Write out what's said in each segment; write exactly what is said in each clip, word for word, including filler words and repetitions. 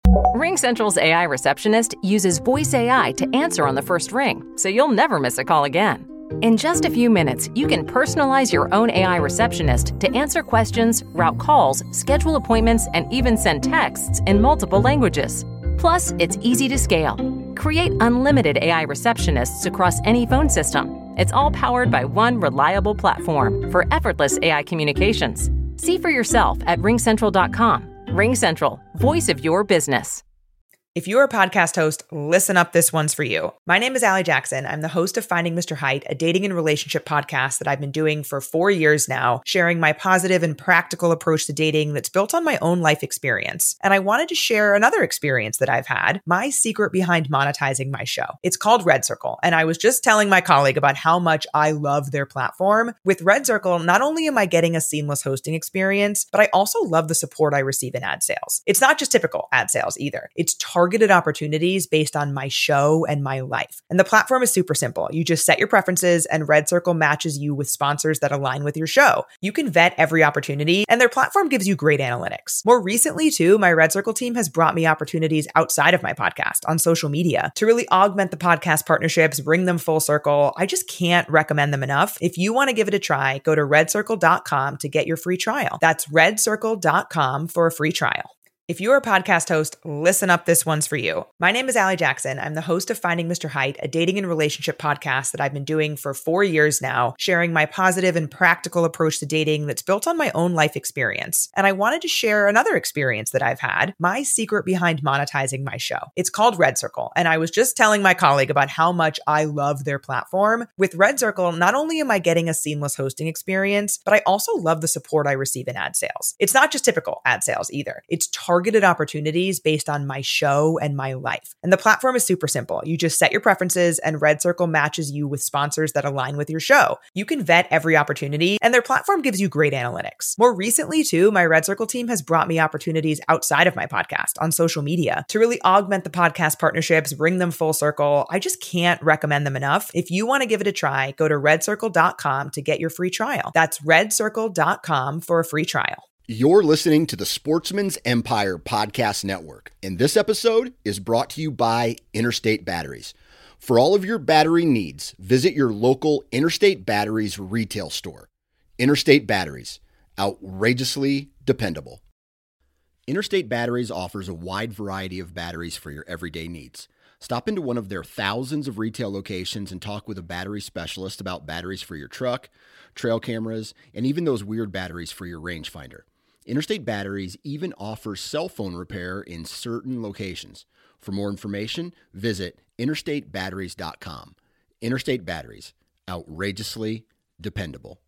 RingCentral's A I receptionist uses voice A I to answer on the first ring, so you'll never miss a call again. In just a few minutes, you can personalize your own A I receptionist to answer questions, route calls, schedule appointments, and even send texts in multiple languages. Plus, it's easy to scale. Create unlimited A I receptionists across any phone system. It's all powered by one reliable platform for effortless A I communications. See for yourself at ring central dot com. RingCentral, voice of your business. If you're a podcast host, listen up, this one's for you. My name is Allie Jackson. I'm the host of Finding Mister Height, a dating and relationship podcast that I've been doing for four years now, sharing my positive and practical approach to dating that's built on my own life experience. And I wanted to share another experience that I've had, my secret behind monetizing my show. It's called Red Circle, and I was just telling my colleague about how much I love their platform. With Red Circle, not only am I getting a seamless hosting experience, but I also love the support I receive in ad sales. It's not just typical ad sales either. It's targeted opportunities based on my show and my life. And the platform is super simple. You just set your preferences and Red Circle matches you with sponsors that align with your show. You can vet every opportunity and their platform gives you great analytics. More recently too, my Red Circle team has brought me opportunities outside of my podcast on social media to really augment the podcast partnerships, bring them full circle. I just can't recommend them enough. If you want to give it a try, go to red circle dot com to get your free trial. That's red circle dot com for a free trial. If you're a podcast host, listen up, this one's for you. My name is Allie Jackson. I'm the host of Finding Mister Height, a dating and relationship podcast that I've been doing for four years now, sharing my positive and practical approach to dating that's built on my own life experience. And I wanted to share another experience that I've had, my secret behind monetizing my show. It's called Red Circle, and I was just telling my colleague about how much I love their platform. With Red Circle, not only am I getting a seamless hosting experience, but I also love the support I receive in ad sales. It's not just typical ad sales either. It's targeted targeted opportunities based on my show and my life. And the platform is super simple. You just set your preferences and Red Circle matches you with sponsors that align with your show. You can vet every opportunity and their platform gives you great analytics. More recently too, my Red Circle team has brought me opportunities outside of my podcast on social media to really augment the podcast partnerships, bring them full circle. I just can't recommend them enough. If you want to give it a try, go to red circle dot com to get your free trial. That's red circle dot com for a free trial. You're listening to the Sportsman's Empire Podcast Network, and this episode is brought to you by Interstate Batteries. For all of your battery needs, visit your local Interstate Batteries retail store. Interstate Batteries, outrageously dependable. Interstate Batteries offers a wide variety of batteries for your everyday needs. Stop into one of their thousands of retail locations and talk with a battery specialist about batteries for your truck, trail cameras, and even those weird batteries for your rangefinder. Interstate Batteries even offers cell phone repair in certain locations. For more information, visit interstate batteries dot com. Interstate Batteries, outrageously dependable.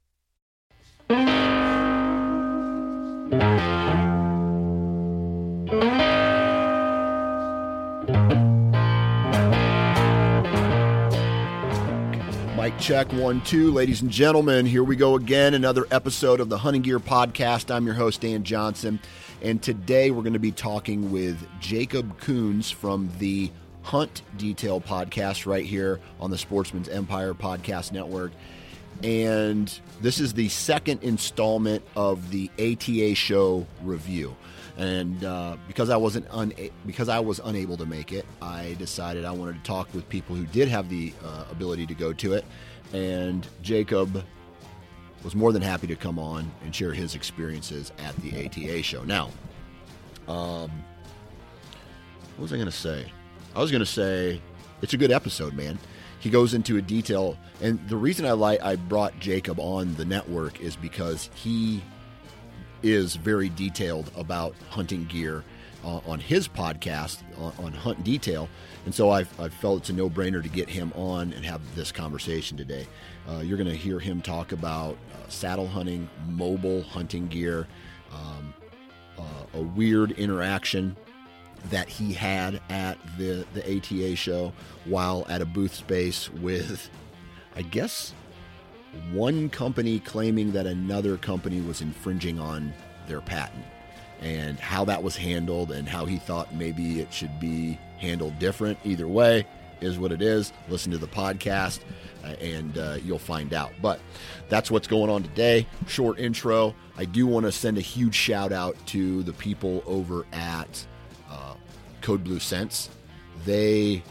Mic check, one, two. Ladies and gentlemen, here we go again. Another episode of the Hunting Gear Podcast. I'm your host, Dan Johnson. And today we're going to be talking with Jacob Coons from the Hunt Detail Podcast right here on the Sportsman's Empire Podcast Network. And this is the second installment of the A T A show review. And uh, because I wasn't un- because I was unable to make it, I decided I wanted to talk with people who did have the uh, ability to go to it. And Jacob was more than happy to come on and share his experiences at the A T A show. Now, um, what was I going to say? I was going to say it's a good episode, man. He goes into a detail, and the reason I like I brought Jacob on the network is because he is very detailed about hunting gear uh, on his podcast on, on Hunt Detail. And so I've, I've felt it's a no-brainer to get him on and have this conversation today. Uh, you're going to hear him talk about uh, saddle hunting, mobile hunting gear, um, uh, a weird interaction that he had at the, the A T A show while at a booth space with, I guess, one company claiming that another company was infringing on their patent, and how that was handled and how he thought maybe it should be handled different. Either way is what it is. Listen to the podcast uh, and uh, you'll find out. But that's what's going on today. Short intro. I do want to send a huge shout out to the people over at uh, Code Blue Scents. They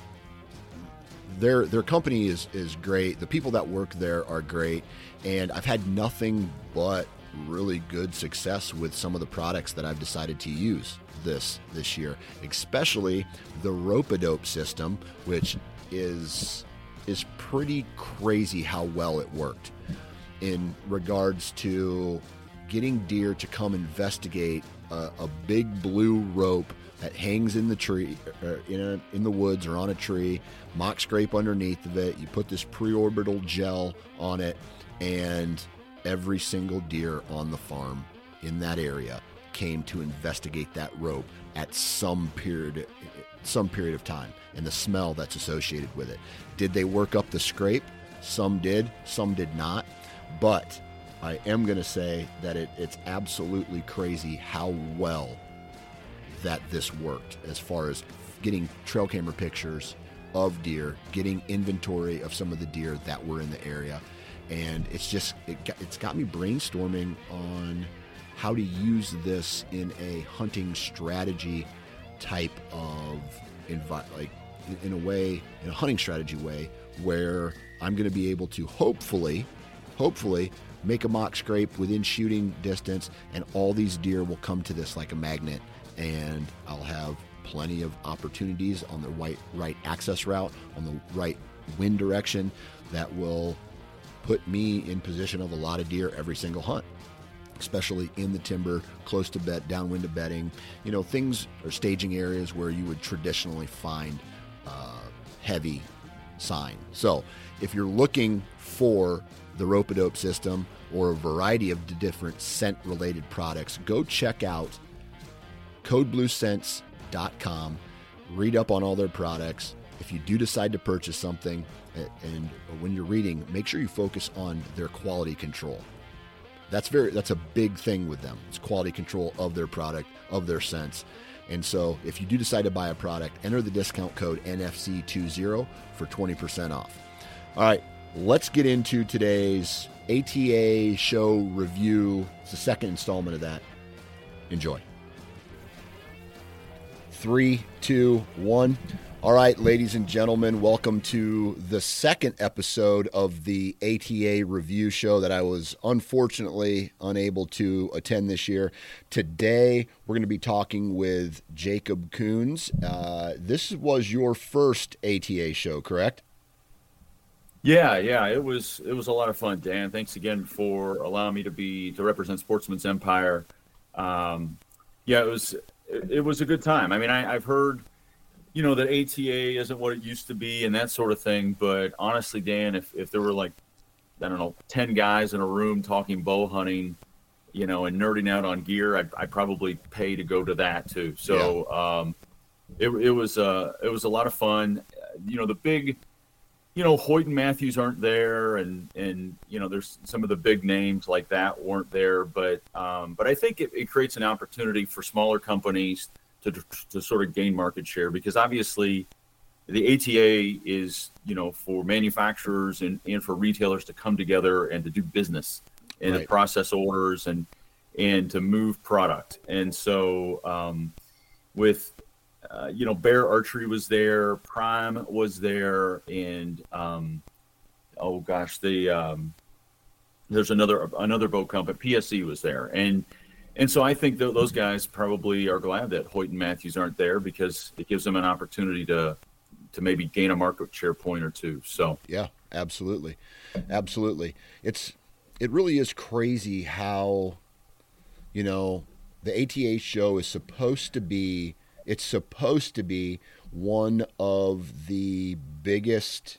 their their company is is great. The people that work there are great, and I've had nothing but really good success with some of the products that I've decided to use this this year, especially the Rope-A-Dope system, which is is pretty crazy how well it worked in regards to getting deer to come investigate a, a big blue rope that hangs in the tree, or in, a, in the woods or on a tree, mock scrape underneath of it. You put this preorbital gel on it, and every single deer on the farm in that area came to investigate that rope at some period, some period of time, and the smell that's associated with it. Did they work up the scrape? Some did, some did not. But I am going to say that it, it's absolutely crazy how well that this worked as far as getting trail camera pictures of deer, getting inventory of some of the deer that were in the area. And it's just, it got, it's got me brainstorming on how to use this in a hunting strategy type of, envi- like in a way, in a hunting strategy way, where I'm going to be able to hopefully, hopefully make a mock scrape within shooting distance, and all these deer will come to this like a magnet, and I'll have plenty of opportunities on the right, right access route, on the right wind direction that will put me in position of a lot of deer every single hunt, especially in the timber, close to bed, downwind of bedding, you know, things or staging areas where you would traditionally find uh, heavy sign. So if you're looking for the Rope-A-Dope system or a variety of different scent-related products, go check out code blue scents dot com. Read up on all their products. If you do decide to purchase something, and when you're reading, make sure you focus on their quality control. That's very that's a big thing with them. It's quality control of their product, of their scents. And so if you do decide to buy a product, enter the discount code N F C twenty for twenty percent off. All right, let's get into today's A T A show review. It's the second installment of that. Enjoy. Three, two, one. All right, ladies and gentlemen, welcome to the second episode of the A T A review show that I was unfortunately unable to attend this year. Today, we're going to be talking with Jacob Coons. Uh, this was your first A T A show, correct? Yeah, yeah, it was it was a lot of fun, Dan. Thanks again for allowing me to be to represent Sportsman's Empire. Um, yeah, it was it, it was a good time. I mean, I, I've heard, you know, that A T A isn't what it used to be and that sort of thing. But honestly, Dan, if, if there were like, I don't know, ten guys in a room talking bow hunting, you know, and nerding out on gear, I'd, I'd probably pay to go to that too. So yeah. um, it, it was uh, it was a lot of fun. You know, the big, you know, Hoyt and Matthews aren't there, and and you know, there's some of the big names like that weren't there. But um, but I think it, it creates an opportunity for smaller companies To, to sort of gain market share, because obviously the A T A is, you know, for manufacturers and, and for retailers to come together and to do business and right. to process orders and and to move product. And so um, with, uh, you know, Bear Archery was there, Prime was there, and um, oh gosh, the um, there's another another boat company, P S E was there. And And so I think that those guys probably are glad that Hoyt and Matthews aren't there, because it gives them an opportunity to to maybe gain a market share point or two. So yeah, absolutely, absolutely. It's it really is crazy how, you know, the A T A show is supposed to be. It's supposed to be one of the biggest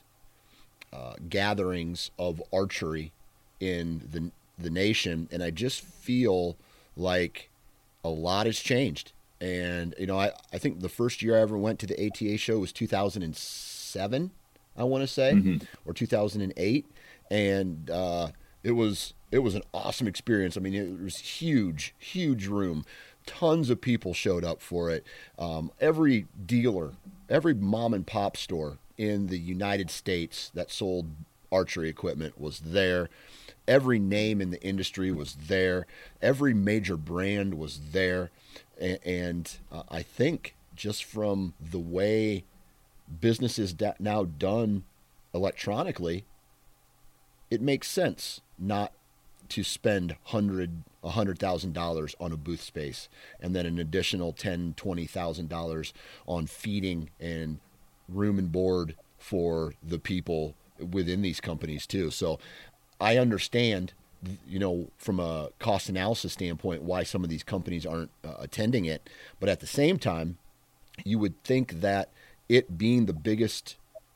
uh, gatherings of archery in the the nation, and I just feel like a lot has changed. And, you know, I, I think the first year I ever went to the A T A show was two thousand seven, I want to say, mm-hmm. or two thousand eight. And uh, it was it was an awesome experience. I mean, it was huge, huge room. Tons of people showed up for it. Um, every dealer, every mom and pop store in the United States that sold archery equipment was there. Every name in the industry was there. Every major brand was there. And, and uh, I think just from the way business is da- now done electronically, it makes sense not to spend hundred a hundred thousand dollars on a booth space and then an additional ten twenty thousand dollars on feeding and room and board for the people within these companies too. So I understand, you know, from a cost analysis standpoint, why some of these companies aren't uh, attending it. But at the same time, you would think that it being the biggest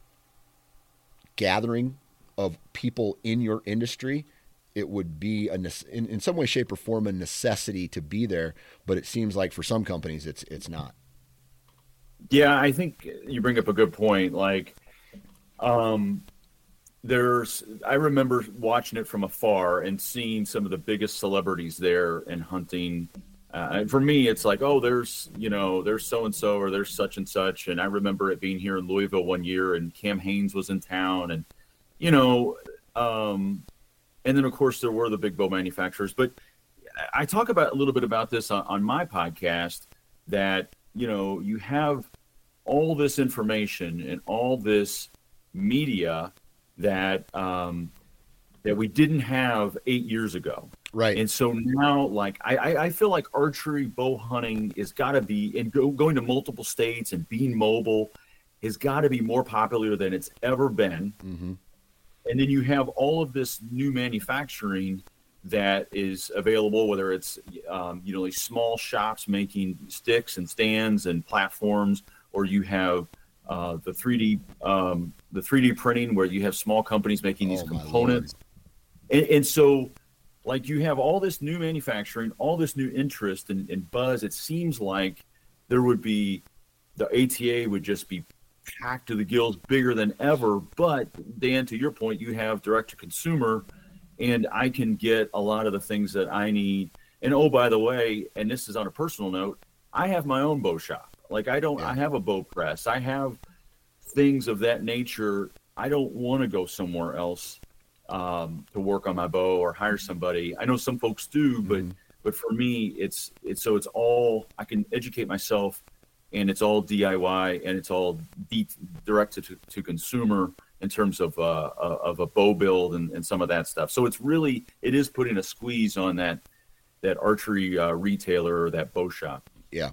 gathering of people in your industry, it would be a, in, in some way, shape, or form a necessity to be there. But it seems like for some companies, it's it's not. Yeah, I think you bring up a good point. Like, um, there's, I remember watching it from afar and seeing some of the biggest celebrities there in hunting. Uh, and for me, it's like, oh, there's, you know, there's so-and-so or there's such and such. And I remember it being here in Louisville one year and Cam Hanes was in town and, you know, um, and then of course there were the big bow manufacturers. But I talk about a little bit about this on, on my podcast that, you know, you have all this information and all this media that um, that we didn't have eight years ago. Right. And so now, like, I, I feel like archery bow hunting has got to be, and go, going to multiple states and being mobile has got to be more popular than it's ever been. Mm-hmm. And then you have all of this new manufacturing that is available, whether it's, um, you know, these small shops making sticks and stands and platforms, or you have uh, the three D um, the three D printing where you have small companies making these Oh, components. And, and so, like, you have all this new manufacturing, all this new interest and, and buzz. It seems like there would be, the A T A would just be packed to the gills, bigger than ever. But Dan, to your point, you have direct to consumer, and I can get a lot of the things that I need. And oh, by the way, and this is on a personal note, I have my own bow shop. Like, I don't, Yeah. I have a bow press. I have things of that nature. I don't want to go somewhere else um, to work on my bow or hire somebody. I know some folks do, but, Mm-hmm. but for me, it's, it's, so it's all, I can educate myself, and it's all D I Y, and it's all de- directed to, to consumer in terms of, uh, of a bow build and, and some of that stuff. So it's really, it is putting a squeeze on that, that archery uh, retailer or that bow shop. Yeah.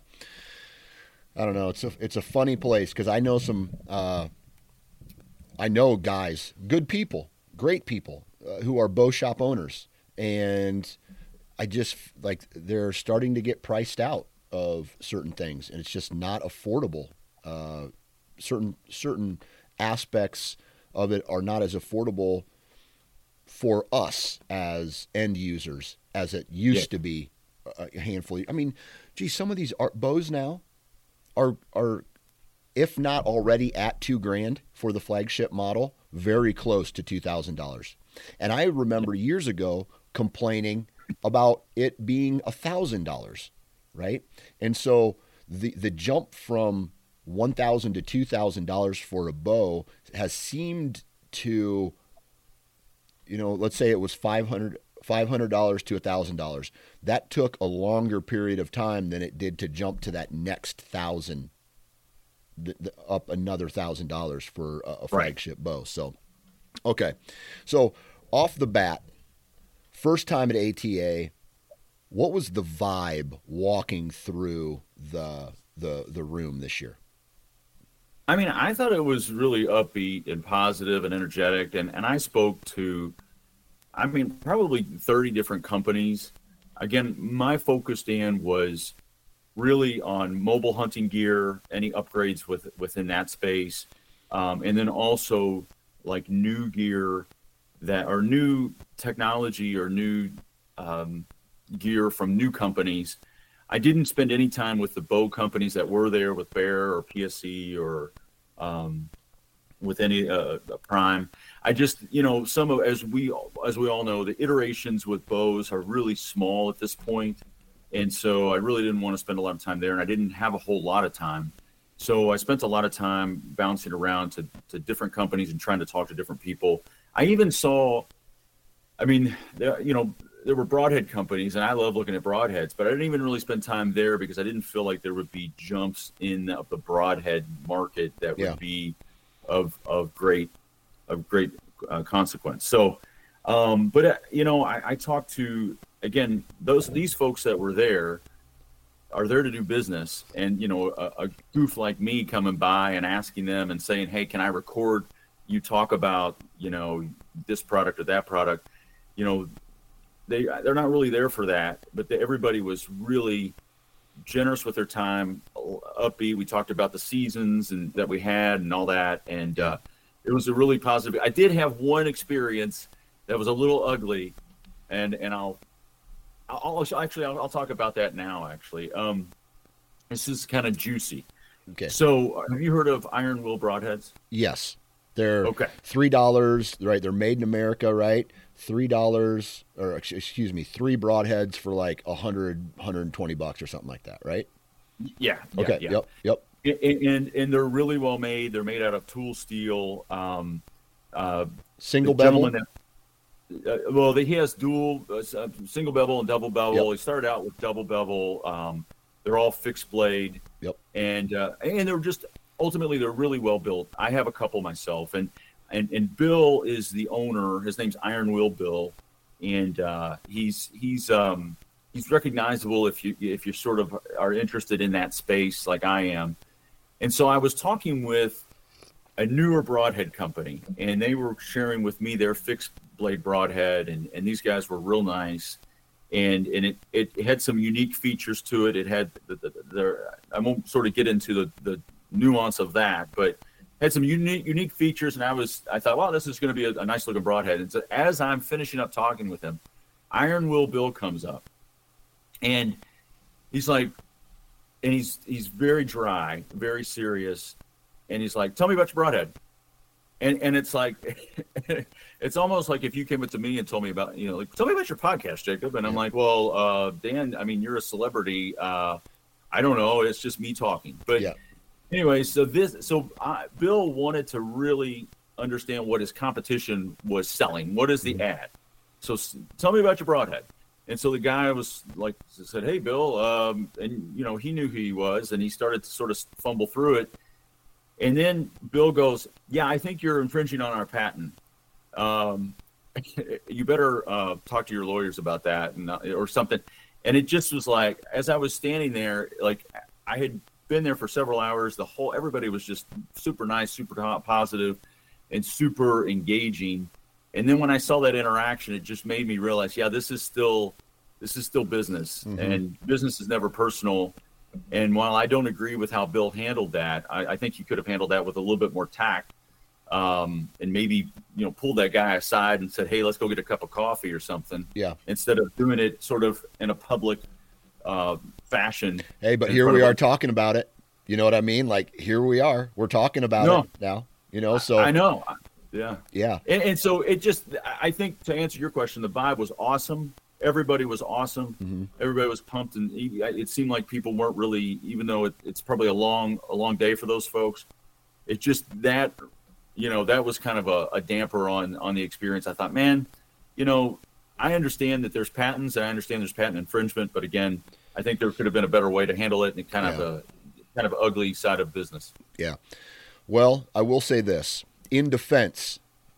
I don't know. It's a it's a funny place because I know some. Uh, I know guys, good people, great people, uh, who are bow shop owners, and I just like they're starting to get priced out of certain things, and it's just not affordable. Uh, certain certain aspects of it are not as affordable for us as end users as it used Yeah. to be a handful. I mean, gee, some of these art bows now are are if not already at two grand for the flagship model, very close to two thousand dollars. And I remember years ago complaining about it being a thousand dollars, right? And so the the jump from one thousand to two thousand dollars for a bow has seemed to, you know, let's say it was five hundred five hundred dollars to one thousand dollars. That took a longer period of time than it did to jump to that next thousand, the, the, up another thousand dollars for a, a flagship right. bow. So, okay. So off the bat, first time at A T A, what was the vibe walking through the the the room this year? I mean, I thought it was really upbeat and positive and energetic. And, and I spoke to, I mean, probably thirty different companies. Again, my focus, Dan, was really on mobile hunting gear, any upgrades with, within that space. Um, and then also like new gear that are new technology or new um, gear from new companies. I didn't spend any time with the bow companies that were there with Bear or P S E or um, with any uh, Prime. I just, you know, some of, as we, as we all know, the iterations with bows are really small at this point. And so I really didn't want to spend a lot of time there, and I didn't have a whole lot of time. So I spent a lot of time bouncing around to, to different companies and trying to talk to different people. I even saw, I mean, there, you know, there were broadhead companies, and I love looking at broadheads, but I didn't even really spend time there because I didn't feel like there would be jumps in the, the broadhead market that would yeah. be of of great of great uh, consequence. So, um, but uh, you know, I, I talked to again those these folks that were there are there to do business, and you know, a, a goof like me coming by and asking them and saying, "Hey, can I record you talk about you know this product or that product?" You know. They they're not really there for that, but the, everybody was really generous with their time, upbeat. We talked about the seasons and that we had and all that, and uh, it was a really positive. I did have one experience that was a little ugly, and and I'll I'll actually I'll, I'll talk about that now. Actually, um, this is kind of juicy. Okay. So, have you heard of Iron Will broadheads? Yes, they're okay. Three dollars, right? They're made in America, right? Three dollars, or excuse me, three broadheads for like a hundred, hundred and twenty bucks or something like that, right? Yeah. yeah okay. Yeah. Yep. Yep. And, and and they're really well made. They're made out of tool steel. Um, uh, single bevel. That, uh, well, he has dual, uh, single bevel and double bevel. Yep. He started out with double bevel. Um, they're all fixed blade. Yep. And uh, and they're just ultimately they're really well built. I have a couple myself, and. And, and Bill is the owner. His name's Iron Will Bill, and uh, he's he's um, he's recognizable if you if you sort of are interested in that space like I am. And so I was talking with a newer broadhead company, and they were sharing with me their fixed blade broadhead, and, and these guys were real nice, and and it, it had some unique features to it. It had the, the, the I won't sort of get into the, the nuance of that, but had some unique unique features, and I was I thought, wow, this is going to be a, a nice looking broadhead. And so as I'm finishing up talking with him, Iron Will Bill comes up, and he's like, and he's he's very dry, very serious, and he's like, "Tell me about your broadhead." And and it's like, it's almost like if you came up to me and told me about, you know, like, "Tell me about your podcast, Jacob," and I'm like, "Well, uh, Dan, I mean, you're a celebrity. Uh, I don't know. It's just me talking." But yeah. Anyway, so this, so uh, Bill wanted to really understand what his competition was selling. What is the ad? So s- tell me about your broadhead. And so the guy was like, said, "Hey, Bill," um, and you know he knew who he was, and he started to sort of fumble through it. And then Bill goes, "Yeah, I think you're infringing on our patent. Um, you better uh, talk to your lawyers about that, and, uh, or something." And it just was like, as I was standing there, like I had been there for several hours. The whole everybody was just super nice, super positive, and super engaging. And then when I saw that interaction, it just made me realize, yeah, this is still this is still business, mm-hmm. and business is never personal. And while I don't agree with how Bill handled that, I, I think he could have handled that with a little bit more tact, um, and maybe you know pulled that guy aside and said, "Hey, let's go get a cup of coffee or something." Yeah. Instead of doing it sort of in a public uh, fashion. Hey, but here we are talking about it. You know what I mean? Like here we are. We're talking about no. it now. You know, so I, I know. Yeah. Yeah. And, and so it just, I think to answer your question, the vibe was awesome. Everybody was awesome. Mm-hmm. Everybody was pumped, and it seemed like people weren't really, even though it, it's probably a long, a long day for those folks. It just that, you know, that was kind of a, a damper on on the experience. I thought, man, you know, I understand that there's patents, and I understand there's patent infringement, but again, I think there could have been a better way to handle it, and kind yeah. of a kind of ugly side of business. Yeah. Well, I will say this in defense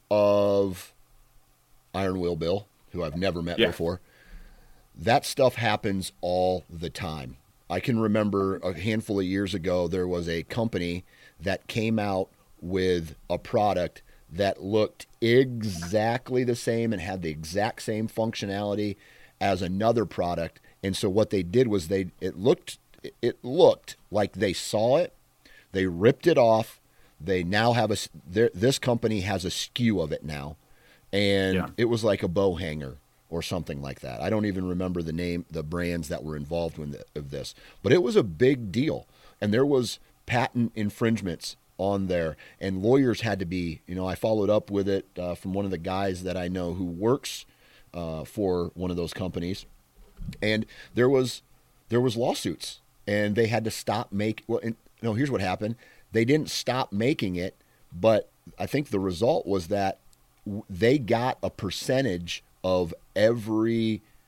of Iron Will Bill, who I've never met yeah. before. That stuff happens all the time. I can remember a handful of years ago, there was a company that came out with a product that looked exactly the same and had the exact same functionality as another product. And so what they did was they it looked it looked like they saw it, they ripped it off. They now have a this company has a S K U of it now, and yeah. it was like a bow hanger or something like that. I don't even remember the name, the brands that were involved with of this, but it was a big deal, and there was patent infringements on there, and lawyers had to be, you know, I followed up with it uh, from one of the guys that I know who works uh, for one of those companies, and there was there was lawsuits, and they had to stop make. Well, and, no, here's what happened: they didn't stop making it, but I think the result was that they got a percentage of every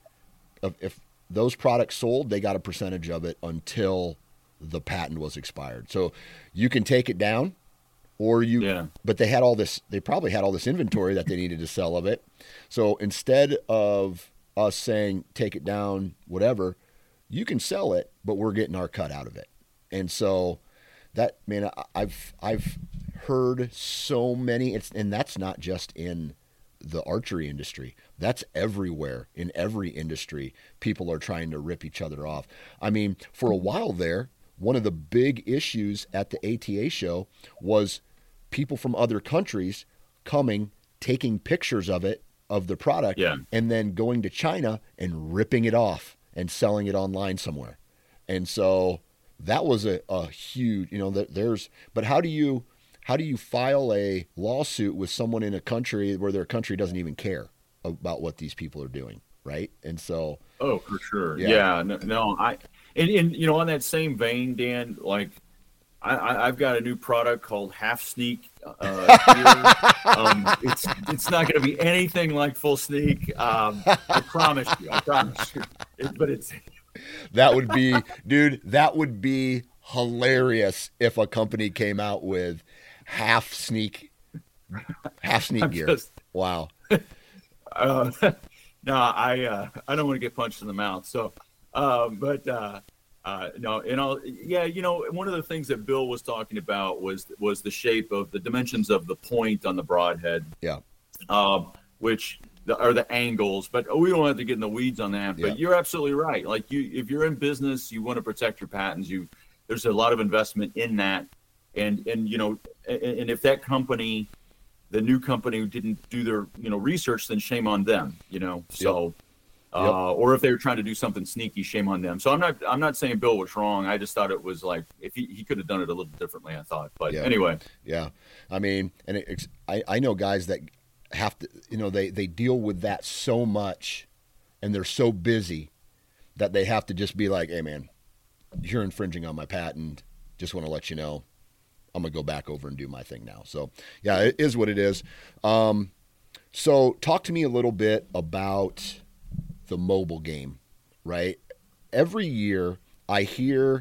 of if those products sold, they got a percentage of it until the patent was expired. So you can take it down, or you. Yeah. But they had all this. They probably had all this inventory that they needed to sell of it. So instead of us saying take it down, whatever, you can sell it, but we're getting our cut out of it. And so that, man, I've I've heard so many. It's and that's not just in the archery industry. That's everywhere. In every industry, people are trying to rip each other off. I mean, for a while there, one of the big issues at the A T A show was people from other countries coming, taking pictures of it, of the product, yeah. and then going to China and ripping it off and selling it online somewhere. And so that was a, a huge, you know, that there's, but how do you, how do you file a lawsuit with someone in a country where their country doesn't even care about what these people are doing? Right. And so, oh, for sure. Yeah. Yeah. no, no, I, and, and, you know, on that same vein, Dan, like I, I I've got a new product called Half Sneak. Uh, here. um, it's, it's not going to be anything like Full Sneak. Um, I promise you, I promise you, it, but it's, that would be, dude, that would be hilarious if a company came out with half sneak, half sneak I'm gear. Just, wow. Uh, no, I uh, I don't want to get punched in the mouth. So, um, but uh, uh, no, and all, yeah, you know, one of the things that Bill was talking about was was the shape of the dimensions of the point on the broadhead. Yeah. Um, which the, are the angles, but we don't have to get in the weeds on that. But Yeah. you're absolutely right. Like you, if you're in business, you want to protect your patents. You there's a lot of investment in that, and and you know, and, and if that company. The new company didn't do their, you know, research, then shame on them, you know. So, Yep. uh, or if they were trying to do something sneaky, shame on them. So I'm not, I'm not saying Bill was wrong. I just thought it was like if he, he could have done it a little differently. I thought, but Yeah. anyway. Yeah, I mean, and it, I I know guys that have to, you know, they they deal with that so much, and they're so busy that they have to just be like, hey man, you're infringing on my patent. Just want to let you know. I'm going to go back over and do my thing now. So, yeah, it is what it is. Um, so talk to me a little bit about the mobile game, right? Every year I hear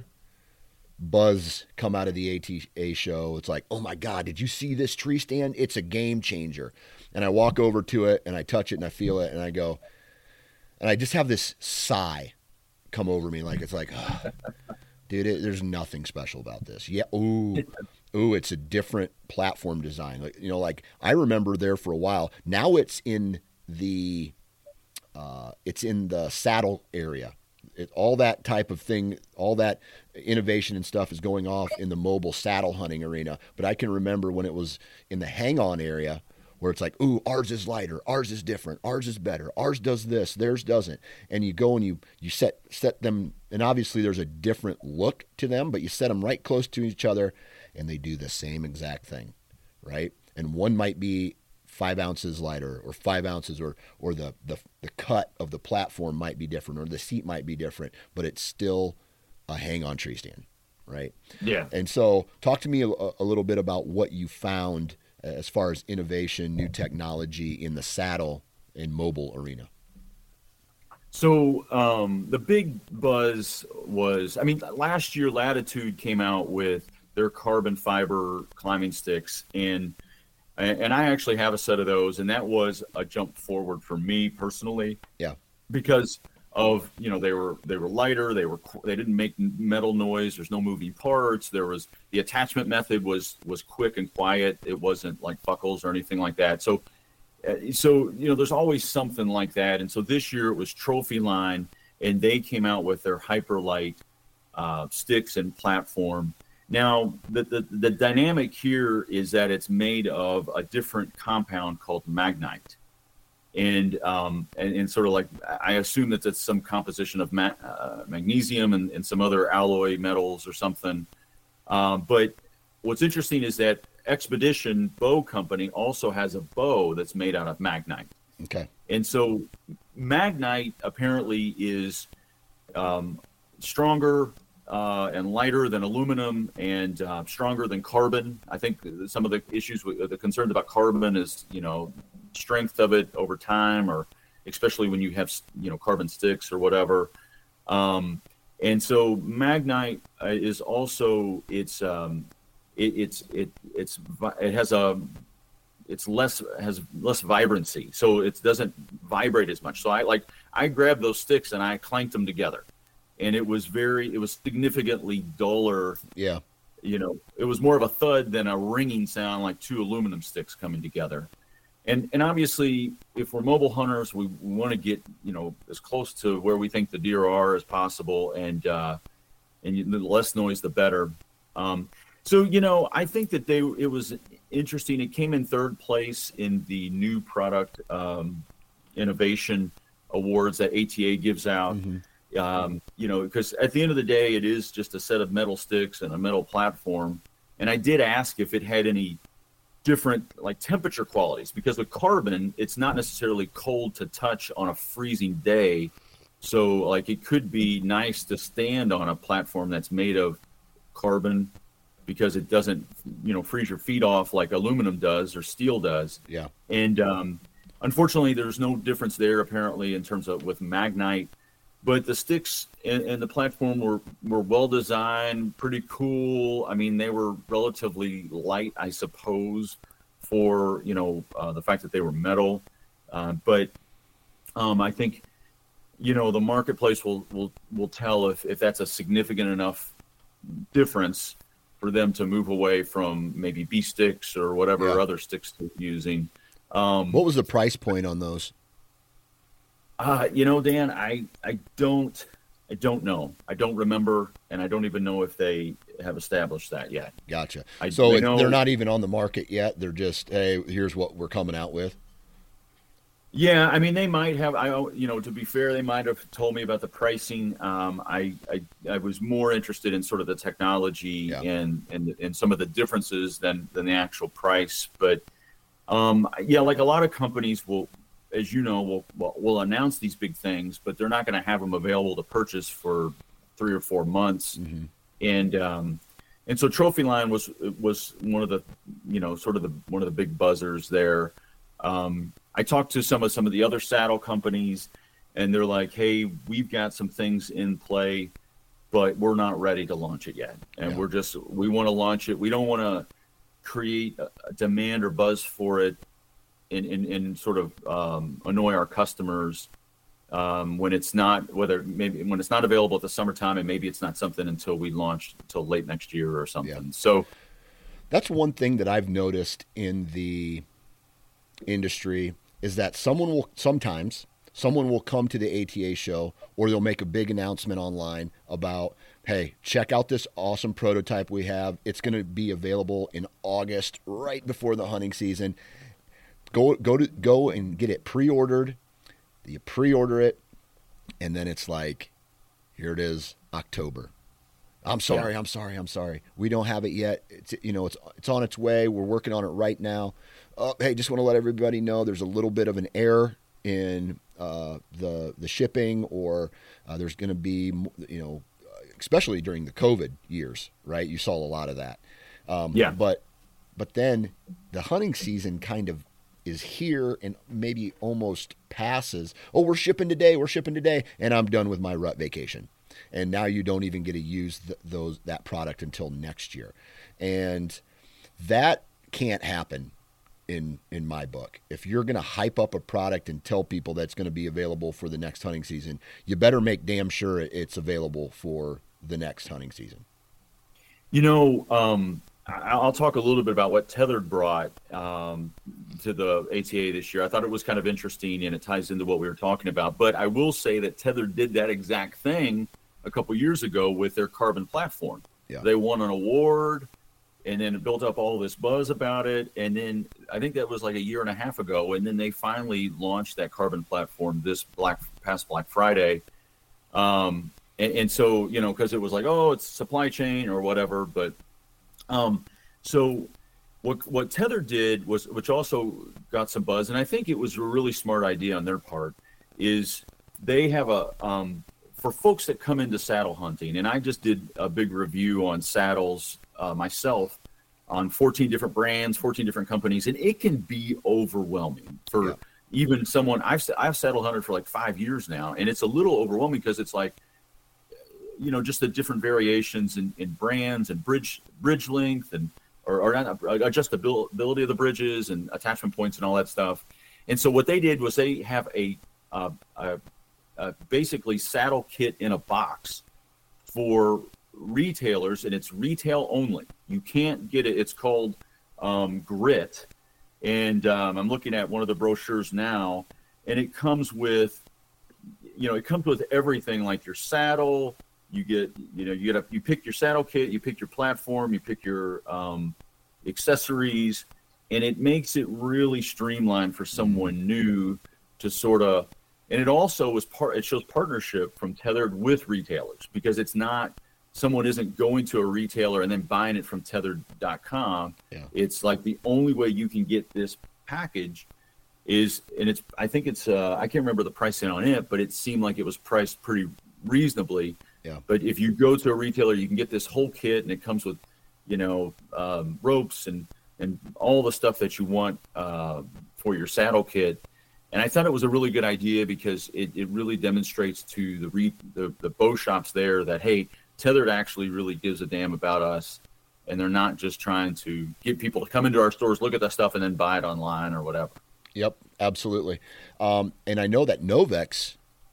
buzz come out of the A T A show. It's like, oh my God, did you see this tree stand? It's a game changer. And I walk over to it and I touch it and I feel it and I go, and I just have this sigh come over me. Like, it's like, oh, dude, it, there's nothing special about this. Yeah. Ooh, ooh, it's a different platform design. Like, you know, like I remember there for a while. Now it's in the, uh, it's in the saddle area. It, all that type of thing, all that innovation and stuff is going off in the mobile saddle hunting arena. But I can remember when it was in the hang-on area where it's like, ooh, ours is lighter, ours is different, ours is better, ours does this, theirs doesn't. And you go and you you set set them, and obviously there's a different look to them, but you set them right close to each other, and they do the same exact thing, right? And one might be five ounces lighter, or five ounces, or or the the the cut of the platform might be different, or the seat might be different, but it's still a hang-on tree stand, right? Yeah. And so, talk to me a, a little bit about what you found as far as innovation, new technology in the saddle and mobile arena. So um, the big buzz was, I mean, last year Latitude came out with their carbon fiber climbing sticks, and and I actually have a set of those, and that was a jump forward for me personally. Yeah. Because of, you know, they were they were lighter, they were they didn't make metal noise, there's no moving parts, there was the attachment method was was quick and quiet, it wasn't like buckles or anything like that. So uh, so you know, there's always something like that. And so this year it was Trophy Line, and they came out with their Hyperlight uh, sticks and platform. Now the, the the dynamic here is that it's made of a different compound called Magnite. And, um, and and sort of like, I assume that it's some composition of ma- uh, magnesium and, and some other alloy metals or something. Um, but what's interesting is that Expedition Bow Company also has a bow that's made out of Magnite. Okay. And so Magnite apparently is um, stronger uh, and lighter than aluminum, and uh, stronger than carbon. I think some of the issues with the concerns about carbon is, you know, strength of it over time, or especially when you have, you know, carbon sticks or whatever. Um, and so Magnite uh, is also, it's, um, it, it's, it, it's, it has a, it's less, has less vibrancy. So it doesn't vibrate as much. So I like, I grabbed those sticks and I clanked them together, and it was very, it was significantly duller. Yeah. You know, it was more of a thud than a ringing sound, like two aluminum sticks coming together. And and obviously, if we're mobile hunters, we, we want to get, you know, as close to where we think the deer are as possible, and uh, and you, the less noise, the better. Um, so, you know, I think that they it was interesting. It came in third place in the new product um, innovation awards that A T A gives out. Mm-hmm. Um, you know, because at the end of the day, it is just a set of metal sticks and a metal platform. And I did ask if it had any different like temperature qualities, because with carbon, it's not necessarily cold to touch on a freezing day. So like it could be nice to stand on a platform that's made of carbon, because it doesn't, you know, freeze your feet off like aluminum does or steel does. Yeah. And um, unfortunately, there's no difference there apparently in terms of with Magnite. But the sticks and, and the platform were, were well designed, pretty cool. I mean, they were relatively light, I suppose, for, you know, uh, the fact that they were metal. Uh, but um, I think, you know, the marketplace will will, will tell if, if that's a significant enough difference for them to move away from maybe B sticks or whatever yeah. other sticks they're using. Um, what was the price point on those? Uh, you know, Dan, I, I don't, I don't know. I don't remember, and I don't even know if they have established that yet. Gotcha. I, so I know, they're not even on the market yet. They're just, hey, here's what we're coming out with. Yeah, I mean, they might have. I, you know, to be fair, they might have told me about the pricing. Um, I, I, I was more interested in sort of the technology yeah. and, and and some of the differences than than the actual price. But um, yeah, like a lot of companies will, as you know, will will, will announce these big things, but they're not going to have them available to purchase for three or four months. Mm-hmm. And um, and so Trophyline was was one of the, you know, sort of the one of the big buzzers there. Um, I talked to some of some of the other saddle companies, and they're like, "Hey, we've got some things in play, but we're not ready to launch it yet, and yeah. we're just we want to launch it. We don't want to create a demand or buzz for it, and and, and sort of um, annoy our customers um, when it's not whether maybe when it's not available at the summertime, and maybe it's not something until we launch until late next year or something." Yeah. So that's one thing that I've noticed in the industry is that someone will sometimes someone will come to the A T A show, or they'll make a big announcement online about, hey, check out this awesome prototype we have. It's going to be available in August, right before the hunting season. Go go to go and get it pre-ordered. You pre-order it, and then it's like, here it is, October. I'm sorry, yeah. I'm sorry, I'm sorry. We don't have it yet. It's, you know, it's it's on its way. We're working on it right now. Uh, hey, just want to let everybody know there's a little bit of an error in uh, the the shipping, or uh, there's going to be, you know, especially during the COVID years, right? You saw a lot of that. Um, yeah. But but then the hunting season kind of is here and maybe almost passes. Oh, we're shipping today. We're shipping today, and I'm done with my rut vacation. And now you don't even get to use th- those that product until next year, and that can't happen in in my book. If you're going to hype up a product and tell people that's going to be available for the next hunting season, you better make damn sure it's available for the next hunting season. You know, um, I'll talk a little bit about what Tethered brought um, to the A T A this year. I thought it was kind of interesting, and it ties into what we were talking about. But I will say that Tethered did that exact thing a couple years ago with their carbon platform. Yeah. They won an award, and then it built up all this buzz about it. And then I think that was like a year and a half ago. And then they finally launched that carbon platform this black past Black Friday. Um, and, and so, you know, because it was like, oh, it's supply chain or whatever. But um, so what what Tether did was, which also got some buzz, and I think it was a really smart idea on their part, is they have a um, for folks that come into saddle hunting, and I just did a big review on saddles uh, myself on fourteen different brands, fourteen different companies, and it can be overwhelming for, yeah. even someone I've I've saddle hunted for like five years now, and it's a little overwhelming because it's like, you know, just the different variations in, in brands and bridge bridge length and or, or not, adjustability of the bridges and attachment points and all that stuff. And so what they did was they have a, uh, a, a basically saddle kit in a box for retailers, and it's retail only. You can't get it. It's called um, Grit. And um, I'm looking at one of the brochures now, and it comes with, you know, it comes with everything like your saddle. You get, you know, you get a, you pick your saddle kit, you pick your platform, you pick your um, accessories, and it makes it really streamlined for someone new to sort of, and it also is part, it shows partnership from Tethered with retailers, because it's not, someone isn't going to a retailer and then buying it from tethered dot com. Yeah. It's like the only way you can get this package is, and it's, I think it's, uh, I can't remember the pricing on it, but it seemed like it was priced pretty reasonably. Yeah. But if you go to a retailer, you can get this whole kit, and it comes with, you know, um, ropes and, and all the stuff that you want uh, for your saddle kit. And I thought it was a really good idea because it, it really demonstrates to the, re, the the bow shops there that, hey, Tethered actually really gives a damn about us, and they're not just trying to get people to come into our stores, look at that stuff, and then buy it online or whatever. Yep, absolutely. Um, and I know that Novex,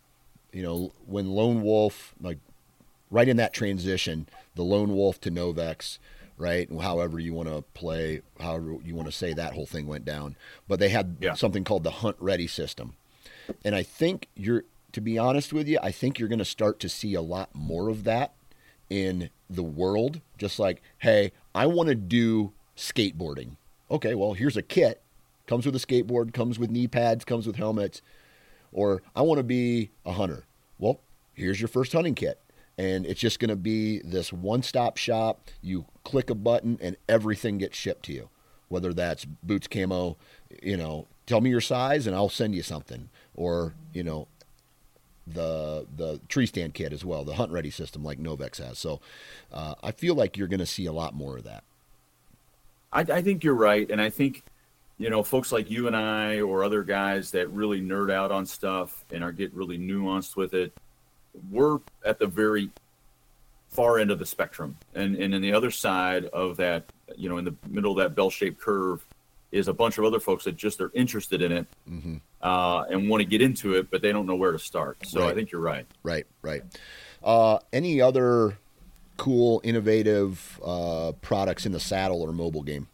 you know, when Lone Wolf, like right in that transition, the Lone Wolf to Novex, right? However you want to play, however you want to say that whole thing went down. But they had yeah. something called the Hunt Ready system. And I think you're, to be honest with you, I think you're going to start to see a lot more of that in the world. Just like, hey, I want to do skateboarding. Okay, well, here's a kit. Comes with a skateboard, comes with knee pads, comes with helmets. Or I want to be a hunter. Well, here's your first hunting kit. And it's just going to be this one-stop shop. You click a button and everything gets shipped to you. Whether that's boots, camo, you know, tell me your size and I'll send you something. Or, you know, the the tree stand kit as well, the Hunt Ready system like Novex has. So uh, I feel like you're going to see a lot more of that. I, I think you're right. And I think, you know, folks like you and I or other guys that really nerd out on stuff and are get really nuanced with it, we're at the very far end of the spectrum. And and in the other side of that, you know, in the middle of that bell-shaped curve is a bunch of other folks that just are interested in it mm-hmm. uh, and want to get into it, but they don't know where to start. So right. I think you're right. Right, right. Uh, any other cool, innovative uh, products in the saddle or mobile game?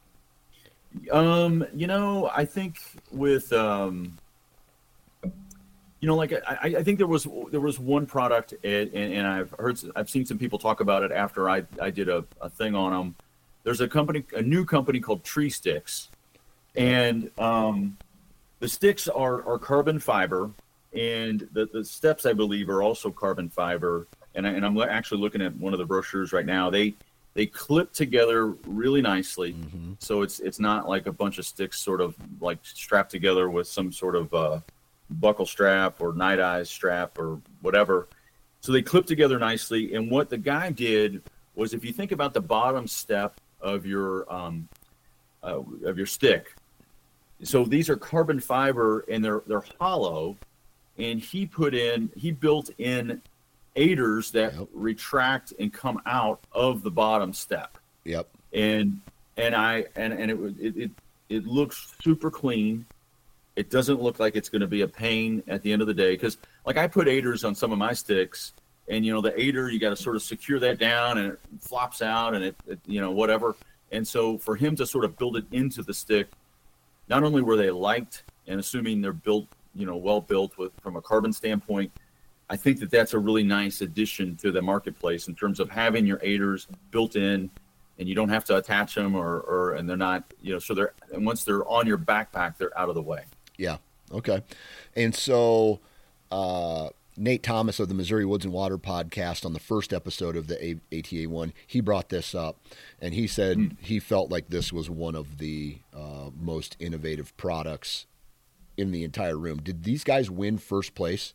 Um, you know, I think with, um, you know, like I, I think there was there was one product, and, and I've heard, I've seen some people talk about it after I, I did a, a thing on them. There's a company, a new company called Tree Sticks, and um, the sticks are, are carbon fiber, and the, the steps, I believe, are also carbon fiber. And, I, and I'm actually looking at one of the brochures right now. They they clip together really nicely, mm-hmm. so it's it's not like a bunch of sticks sort of like strapped together with some sort of uh, buckle strap or night eyes strap or whatever. So they clip together nicely. And what the guy did was, if you think about the bottom step of your um, uh, of your stick, so these are carbon fiber and they're they're hollow, and he put in he built in aiders that yep. retract and come out of the bottom step. Yep. And and I and and it it it, it looks super clean. It doesn't look like it's going to be a pain at the end of the day, because like I put aiders on some of my sticks. And, you know, the aider, you got to sort of secure that down and it flops out and it, it, you know, whatever. And so for him to sort of build it into the stick, not only were they liked, and assuming they're built, you know, well built with from a carbon standpoint, I think that that's a really nice addition to the marketplace in terms of having your aiders built in, and you don't have to attach them or, or and they're not, you know, so they're, and once they're on your backpack, they're out of the way. Yeah. Okay. And so, uh, Nate Thomas of the Missouri Woods and Water podcast, on the first episode of the A T A one, he brought this up, and he said mm. he felt like this was one of the uh, most innovative products in the entire room. Did these guys win first place?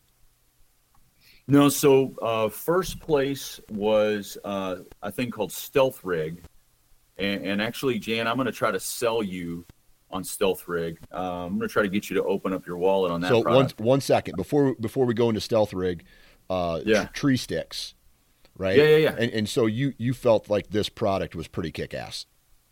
No, so uh, first place was uh, a thing called Stealth Rig, and, and actually, Jan, I'm going to try to sell you on Stealth Rig. Um, I'm going to try to get you to open up your wallet on that. So product. one one second before before we go into Stealth Rig, uh, yeah. tr- tree sticks, right? Yeah, yeah, yeah. And and so you you felt like this product was pretty kick ass.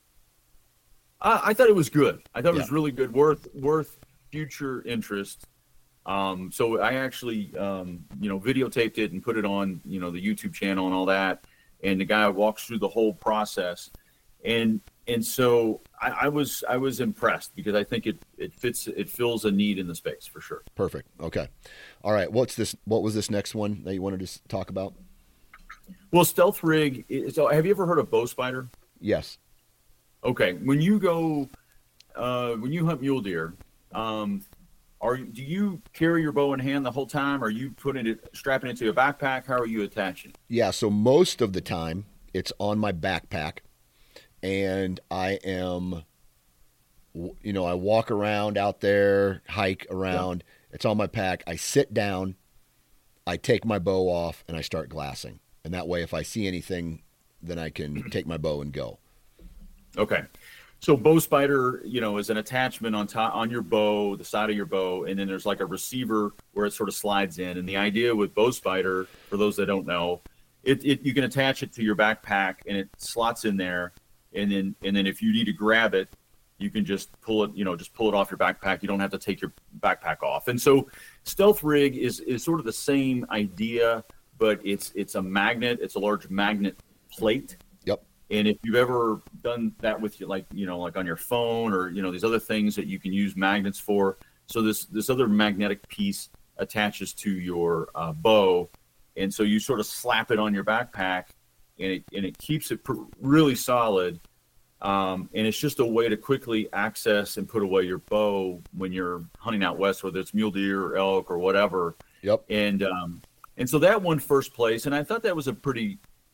I, I thought it was good. I thought it Yeah. was really good, worth worth future interest. Um, so I actually, um, you know, videotaped it and put it on, you know, the YouTube channel and all that. And the guy walks through the whole process, and and so I, I was I was impressed because I think it it fits it fills a need in the space for sure. Perfect. Okay. All right. What's this? What was this next one that you wanted to s- talk about? Well, Stealth Rig. Is, so have you ever heard of Bow Spider? Yes. Okay. When you go, uh, when you hunt mule deer, um, are do you carry your bow in hand the whole time? Or are you putting it, strapping it to your backpack? How are you attaching? Yeah. So most of the time it's on my backpack, and I am, w- you know, I walk around out there, hike around. Yeah. It's on my pack. I sit down, I take my bow off, and I start glassing. And that way, if I see anything, then I can take my bow and go. Okay. So Bow Spider, you know, is an attachment on top on your bow, the side of your bow, and then there's like a receiver where it sort of slides in. And the idea with Bow Spider, for those that don't know, it, it you can attach it to your backpack and it slots in there. And then and then if you need to grab it, you can just pull it, you know, just pull it off your backpack. You don't have to take your backpack off. And so Stealth Rig is is sort of the same idea, but it's it's a magnet. It's a large magnet plate. Yep. And if you've ever done that with, like, you know, like on your phone or, you know, these other things that you can use magnets for. So this, this other magnetic piece attaches to your uh, bow. And so you sort of slap it on your backpack and it, and it keeps it pr- really solid. Um, and it's just a way to quickly access and put away your bow when you're hunting out west, whether it's mule deer or elk or whatever. Yep. And, um, and so that won first place. And I thought that was a pretty,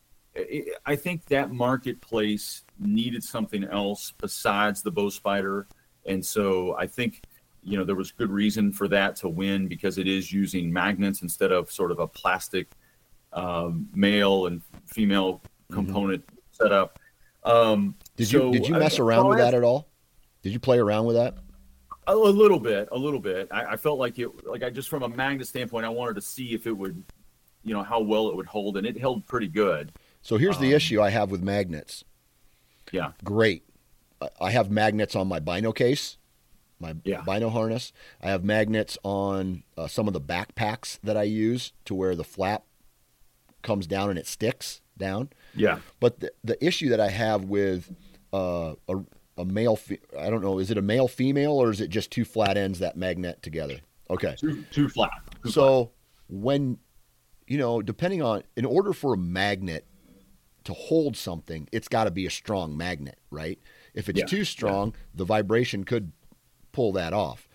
I think that marketplace needed something else besides the Bow Spider. And so I think, you know, there was good reason for that to win because it is using magnets instead of sort of a plastic um, male and female component mm-hmm. setup. Um, did you, so, did you mess I, around well, with I, that at all? Did you play around with that? A, a little bit, a little bit. I, I felt like it, like I just from a magnet standpoint, I wanted to see if it would, you know, how well it would hold, and it held pretty good. So here's the um, issue I have with magnets. Yeah. Great. I have magnets on my bino case, my yeah. bino harness. I have magnets on uh, some of the backpacks that I use to where the flap comes down and it sticks down. Yeah. But the, the issue that I have with uh, a, a male, fe- I don't know, is it a male female or is it just two flat ends that magnet together? Okay. Two, two flat. Two so flat. when, you know, depending on, in order for a magnet to hold something, it's got to be a strong magnet, right? If it's yeah. too strong, yeah. the vibration could pull that off.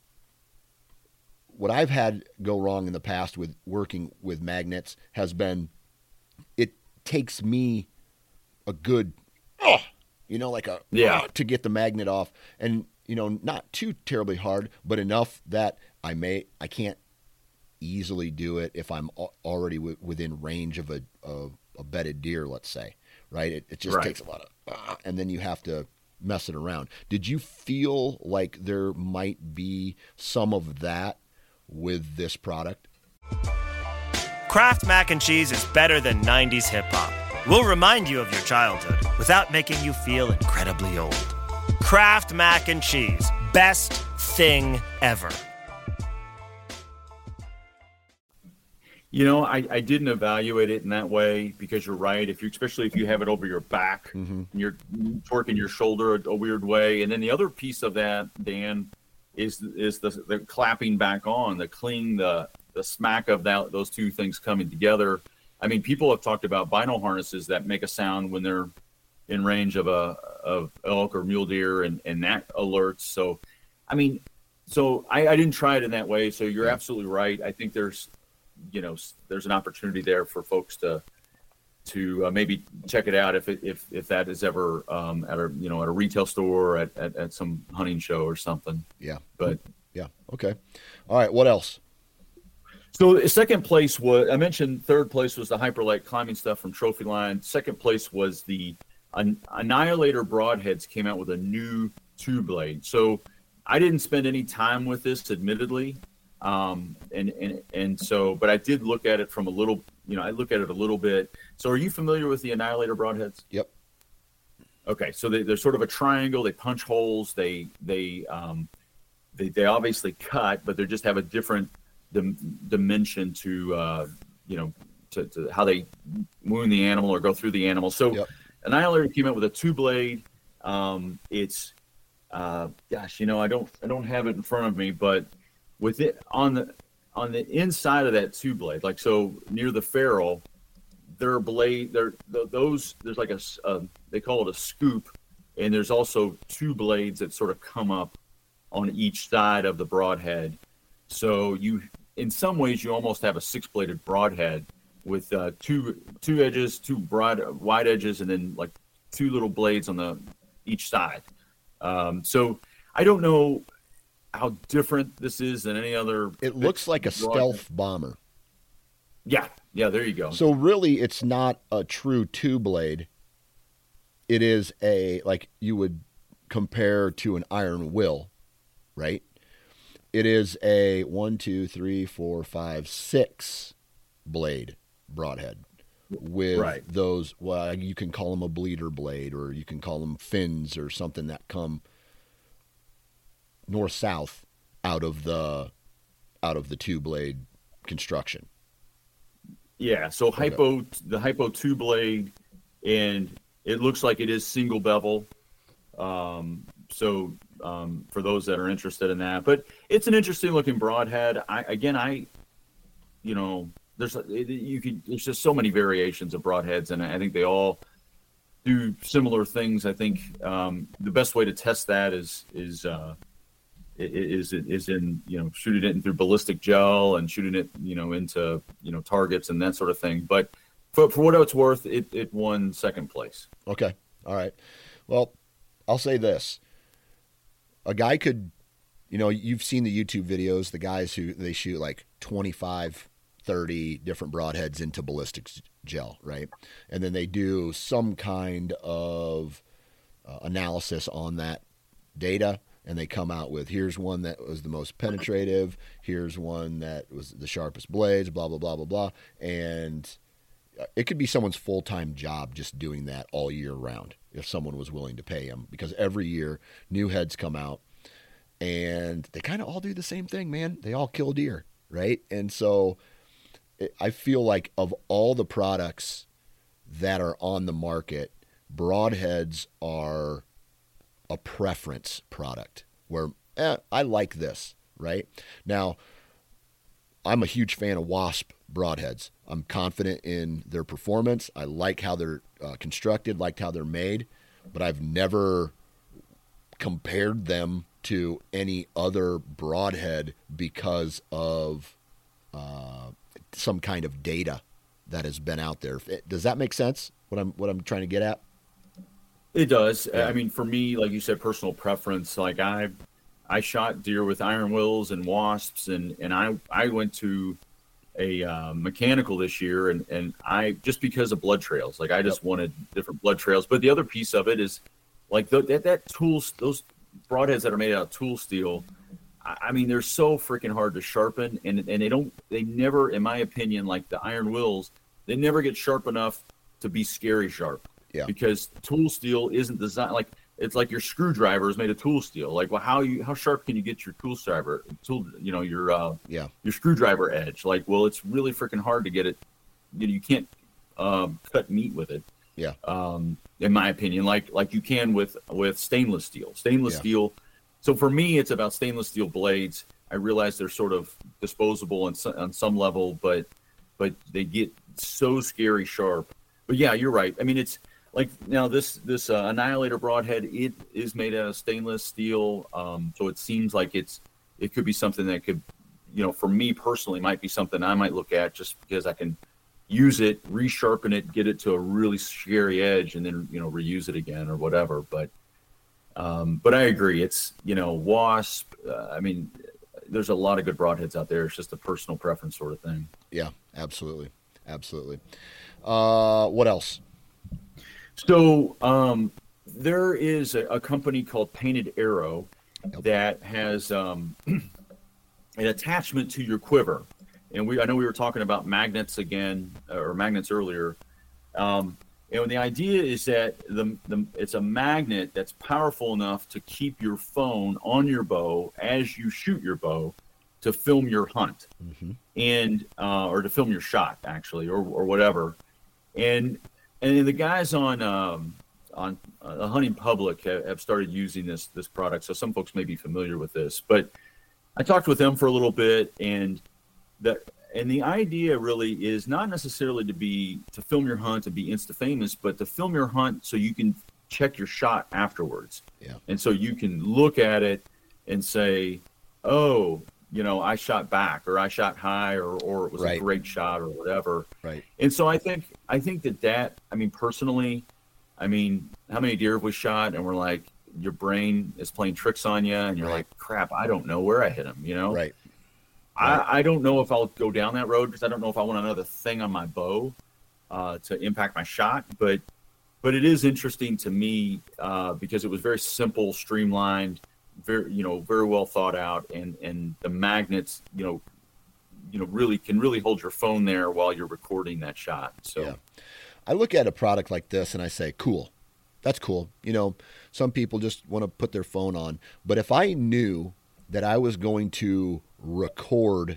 What I've had go wrong in the past with working with magnets has been it takes me a good, oh, you know, like a, yeah. oh, to get the magnet off. And, you know, not too terribly hard, but enough that I may, I can't easily do it if I'm already w- within range of a, a, a bedded deer, let's say, right? It, it just right. takes a lot of, uh, and then you have to mess it around. Did you feel like there might be some of that with this product? Kraft Mac and Cheese is better than nineties hip-hop. We'll remind you of your childhood without making you feel incredibly old. Kraft Mac and Cheese. Best thing ever. You know, I, I didn't evaluate it in that way because you're right. If you, especially if you have it over your back, mm-hmm. and you're torquing your shoulder a, a weird way. And then the other piece of that, Dan, is is the the clapping back on, the cling, the the smack of that those two things coming together. I mean, people have talked about bino harnesses that make a sound when they're in range of a of elk or mule deer, and and that alerts. So, I mean, so I, I didn't try it in that way. So you're yeah. absolutely right. I think there's you know, there's an opportunity there for folks to to uh, maybe check it out if it, if if that is ever um, at a you know at a retail store or at, at, at some hunting show or something. Yeah. But yeah. Okay. All right. What else? So second place was, I mentioned third place was the Hyperlight climbing stuff from Trophy Line. Second place was the An- Annihilator Broadheads came out with a new two blade. So I didn't spend any time with this, admittedly. Um, and, and, and so, but I did look at it from a little, you know, I look at it a little bit. So are you familiar with the Annihilator broadheads? Yep. Okay. So they, they're sort of a triangle. They punch holes. They, they, um, they, they obviously cut, but they just have a different dim- dimension to, uh, you know, to, to how they wound the animal or go through the animal. So Yep. Annihilator came out with a two blade. Um, it's, uh, gosh, you know, I don't, I don't have it in front of me, but with it on the on the inside of that two blade, like so near the ferrule, their blade, there those there's like a, a they call it a scoop, and there's also two blades that sort of come up on each side of the broadhead. So you, in some ways, you almost have a six-bladed broadhead with uh, two two edges, two broad wide edges, and then like two little blades on the each side. Um, so I don't know how different this is than any other. It looks like a stealth bomber. Yeah, yeah, there you go. So really, it's not a true two blade. It is a, like you would compare to an iron will, right? It is a one, two, three, four, five, six blade broadhead with right. those. Well, you can call them a bleeder blade, or you can call them fins, or something that come north south out of the out of the two blade construction. Yeah, so okay. hypo the hypo two blade, and it looks like it is single bevel. Um, so um, for those that are interested in that, but it's an interesting looking broadhead. I again, I, you know, there's you could there's just so many variations of broadheads, and I think they all do similar things. I think um, the best way to test that is is uh, is is in you know shooting it in through ballistic gel and shooting it you know into you know targets and that sort of thing. But for for what it's worth, it it won second place. Okay, all right. Well, I'll say this: a guy could, you know, you've seen the YouTube videos, the guys who they shoot like twenty-five, thirty different broadheads into ballistic gel, right? And then they do some kind of uh, analysis on that data. And they come out with, here's one that was the most penetrative, here's one that was the sharpest blades, blah, blah, blah, blah, blah. And it could be someone's full-time job just doing that all year round if someone was willing to pay him. Because every year, new heads come out, and they kind of all do the same thing, man. They all kill deer, right? And so I feel like of all the products that are on the market, broadheads are a preference product where eh, I like this, right? Now, I'm a huge fan of Wasp broadheads. I'm confident in their performance. I like how they're uh, constructed, liked how they're made, but I've never compared them to any other broadhead because of uh, some kind of data that has been out there. Does that make sense? What I'm what I'm trying to get at? It does. Yeah. I mean, for me, like you said, personal preference. Like I, I shot deer with iron wills and wasps, and, and I I went to a uh, mechanical this year, and, and I just because of blood trails. Like I just yep. wanted different blood trails. But the other piece of it is, like the, that that tools those broadheads that are made out of tool steel. I, I mean, they're so freaking hard to sharpen, and and they don't they never, in my opinion, like the iron wills, they never get sharp enough to be scary sharp. Yeah. Because tool steel isn't designed like it's like your screwdriver is made of tool steel. Like, well, how you how sharp can you get your tool driver tool? You know your uh, yeah your screwdriver edge. Like, well, it's really freaking hard to get it. You know, you can't um, cut meat with it. Yeah. Um, in my opinion, like like you can with with stainless steel. Stainless yeah. steel. So for me, it's about stainless steel blades. I realize they're sort of disposable on some, on some level, but but they get so scary sharp. But yeah, you're right. I mean, it's. Like now, this this uh, Annihilator broadhead, it is made out of stainless steel, um, so it seems like it's it could be something that could, you know, for me personally, might be something I might look at just because I can use it, resharpen it, get it to a really scary edge, and then you know reuse it again or whatever. But um, but I agree, it's you know Wasp. Uh, I mean, there's a lot of good broadheads out there. It's just a personal preference sort of thing. Yeah, absolutely, absolutely. Uh, what else? So um, there is a, a company called Painted Arrow Yep. that has um, an attachment to your quiver. And we, I know we were talking about magnets again, or magnets earlier. Um, and the idea is that the, the it's a magnet that's powerful enough to keep your phone on your bow as you shoot your bow to film your hunt, mm-hmm. and uh, or to film your shot actually, or or whatever. And and the guys on um, on uh, the Hunting Public have, have started using this this product, so some folks may be familiar with this. But I talked with them for a little bit, and the and the idea really is not necessarily to be to film your hunt and be insta famous, but to film your hunt so you can check your shot afterwards. Yeah. And so you can look at it and say, oh, you know, I shot back, or I shot high, or, or it was right. a great shot, or whatever. Right. And so I think, I think that that, I mean, personally, I mean, how many deer have we shot? And we're like, your brain is playing tricks on you, and you're right. like, crap, I don't know where I hit him, you know? Right. I, right. I don't know if I'll go down that road, because I don't know if I want another thing on my bow uh, to impact my shot. But, but it is interesting to me uh, because it was very simple, streamlined, very, you know, very well thought out, and, and the magnets, you know, you know, really can really hold your phone there while you're recording that shot. So yeah. I look at a product like this and I say, cool, that's cool. You know, some people just want to put their phone on, but if I knew that I was going to record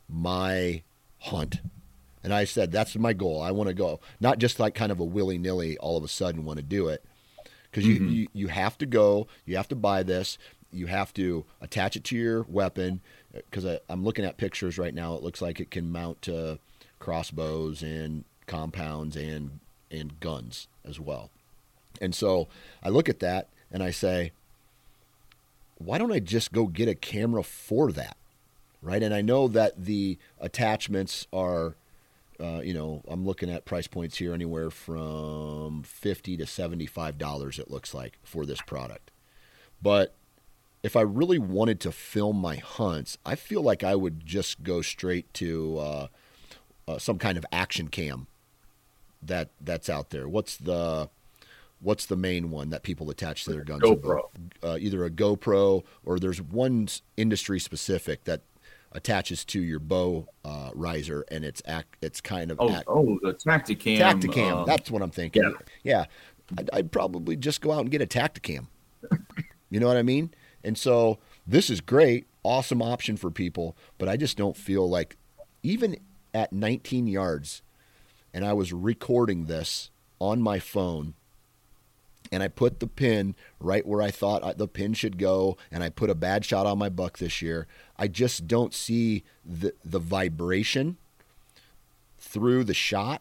my hunt, and I said, that's my goal, I want to go, not just like kind of a willy-nilly all of a sudden want to do it. Because you, mm-hmm. you, you have to go, you have to buy this, you have to attach it to your weapon, because I'm looking at pictures right now. It looks like it can mount to crossbows and compounds and and guns as well. And so I look at that and I say, why don't I just go get a camera for that, right? And I know that the attachments are, uh, you know, I'm looking at price points here anywhere from fifty to seventy-five dollars, it looks like, for this product. But if I really wanted to film my hunts, I feel like I would just go straight to uh, uh, some kind of action cam that that's out there. What's the what's the main one that people attach to their guns? GoPro. Uh, either a GoPro, or there's one industry specific that attaches to your bow uh, riser, and it's act, it's kind of oh act, oh the Tacticam. Tacticam. Um, that's what I'm thinking. Yeah, yeah. I'd, I'd probably just go out and get a Tacticam. You know what I mean? And so this is great, awesome option for people, but I just don't feel like, even at nineteen yards, and I was recording this on my phone, and I put the pin right where I thought I, the pin should go, and I put a bad shot on my buck this year, I just don't see the the vibration through the shot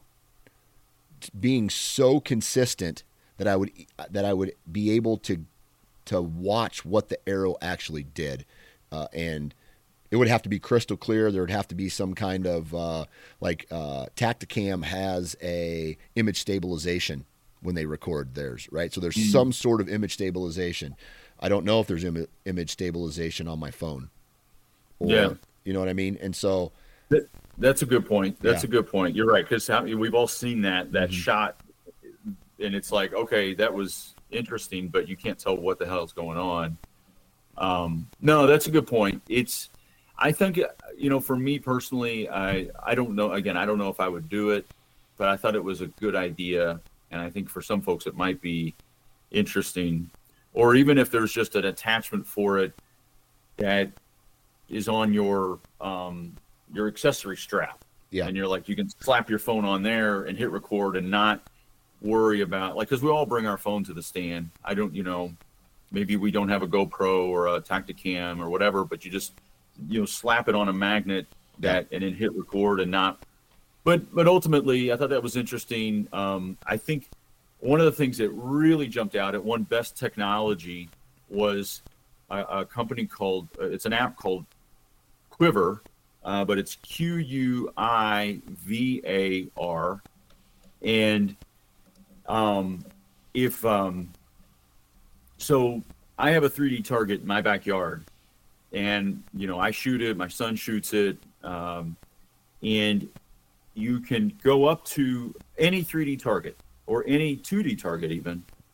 being so consistent that I would that I would be able to to watch what the arrow actually did. Uh, and it would have to be crystal clear. There would have to be some kind of, uh, like uh, Tacticam has a image stabilization when they record theirs, right? So there's mm. some sort of image stabilization. I don't know if there's Im- image stabilization on my phone. Or, yeah. You know what I mean? And so. That, that's a good point. That's yeah. a good point. You're right. Because we've all seen that, that mm-hmm. shot, and it's like, okay, that was interesting, but you can't tell what the hell is going on. Um, no, that's a good point. It's, I think, you know, for me personally, I, I don't know, again, I don't know if I would do it, but I thought it was a good idea. And I think for some folks, it might be interesting, or even if there's just an attachment for it that is on your, um, your accessory strap. Yeah. And you're like, you can slap your phone on there and hit record and not worry about, like, because we all bring our phone to the stand. I don't, you know, maybe we don't have a GoPro or a Tacticam or whatever, but you just, you know, slap it on a magnet that and then hit record and not. But but ultimately, I thought that was interesting. Um, I think one of the things that really jumped out at One Best Technology was a, a company called, uh, it's an app called Quiver, uh, but it's Q U I V A R. And um, if, um, so I have a three D target in my backyard, and, you know, I shoot it, my son shoots it, um, and you can go up to any three D target or any two D target even,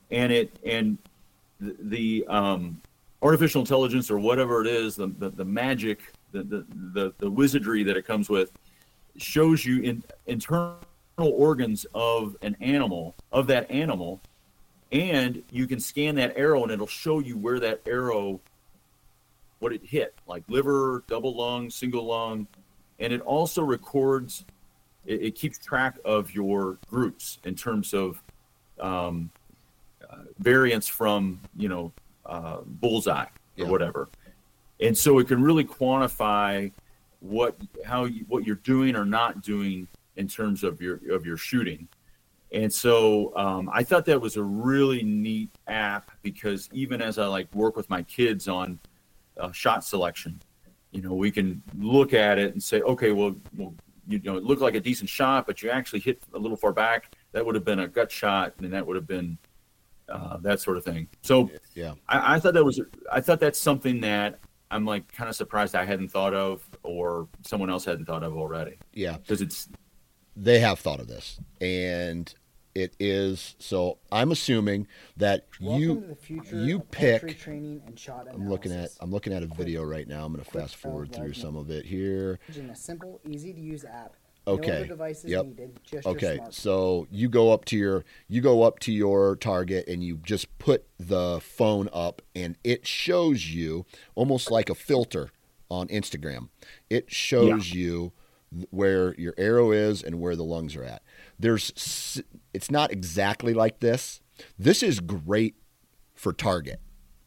and it and the, the um, artificial intelligence or whatever it is, the the, the magic, the, the the the wizardry that it comes with, shows you in internal organs of an animal, of that animal, and you can scan that arrow and it'll show you where that arrow, what it hit, like liver, double lung, single lung, and it also records, it, it keeps track of your groups in terms of um, uh, variance from, you know, uh, bullseye or Yeah. whatever. And so it can really quantify what, how you, what you're doing or not doing in terms of your, of your shooting. And so um, I thought that was a really neat app, because even as I like work with my kids on uh, shot selection, you know, we can look at it and say, okay, well, well, you know, it looked like a decent shot, but you actually hit a little far back. That would have been a gut shot, and that would have been uh, that sort of thing. So Yeah. I, I thought that was, I thought that's something that I'm like kind of surprised I hadn't thought of, or someone else hadn't thought of already. Yeah. Because it's, They have thought of this, and it is, so I'm assuming that Welcome you to the future you of pick archery training and shot I'm looking at analysis. I'm looking at a video right now. I'm going to quick fast forward through development. some of it here. Using a simple, easy-to-use app. No Okay. other devices Yep. needed, just your Okay, smartphone. so you go up to your you go up to your target and you just put the phone up, and it shows you almost like a filter on Instagram. It shows you th- where your arrow is and where the lungs are at. There's s- it's not exactly like this. This is great for target.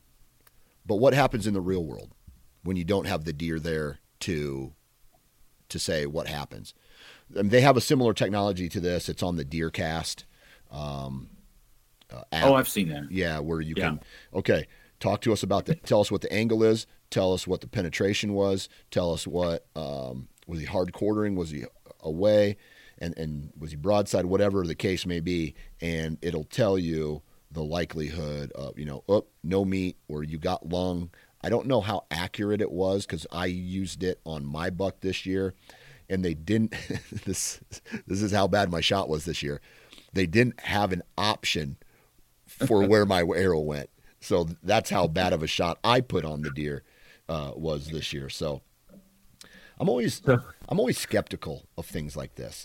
But what happens in the real world when you don't have the deer there to to say what happens? I mean, they have a similar technology to this. It's on the DeerCast um, uh, app. oh, I've seen that. Yeah, where you Yeah. can, okay, talk to us about the, tell us what the angle is, tell us what the penetration was, tell us what, um, was he hard quartering, was he away, and, and was he broadside, whatever the case may be, and it'll tell you the likelihood of, you know, oh, no meat, or you got lung. I don't know how accurate it was, because I used it on my buck this year, and they didn't, this, this is how bad my shot was this year. They didn't have an option for where my arrow went. So that's how bad of a shot I put on the deer uh, was this year. So I'm always I'm always skeptical of things like this.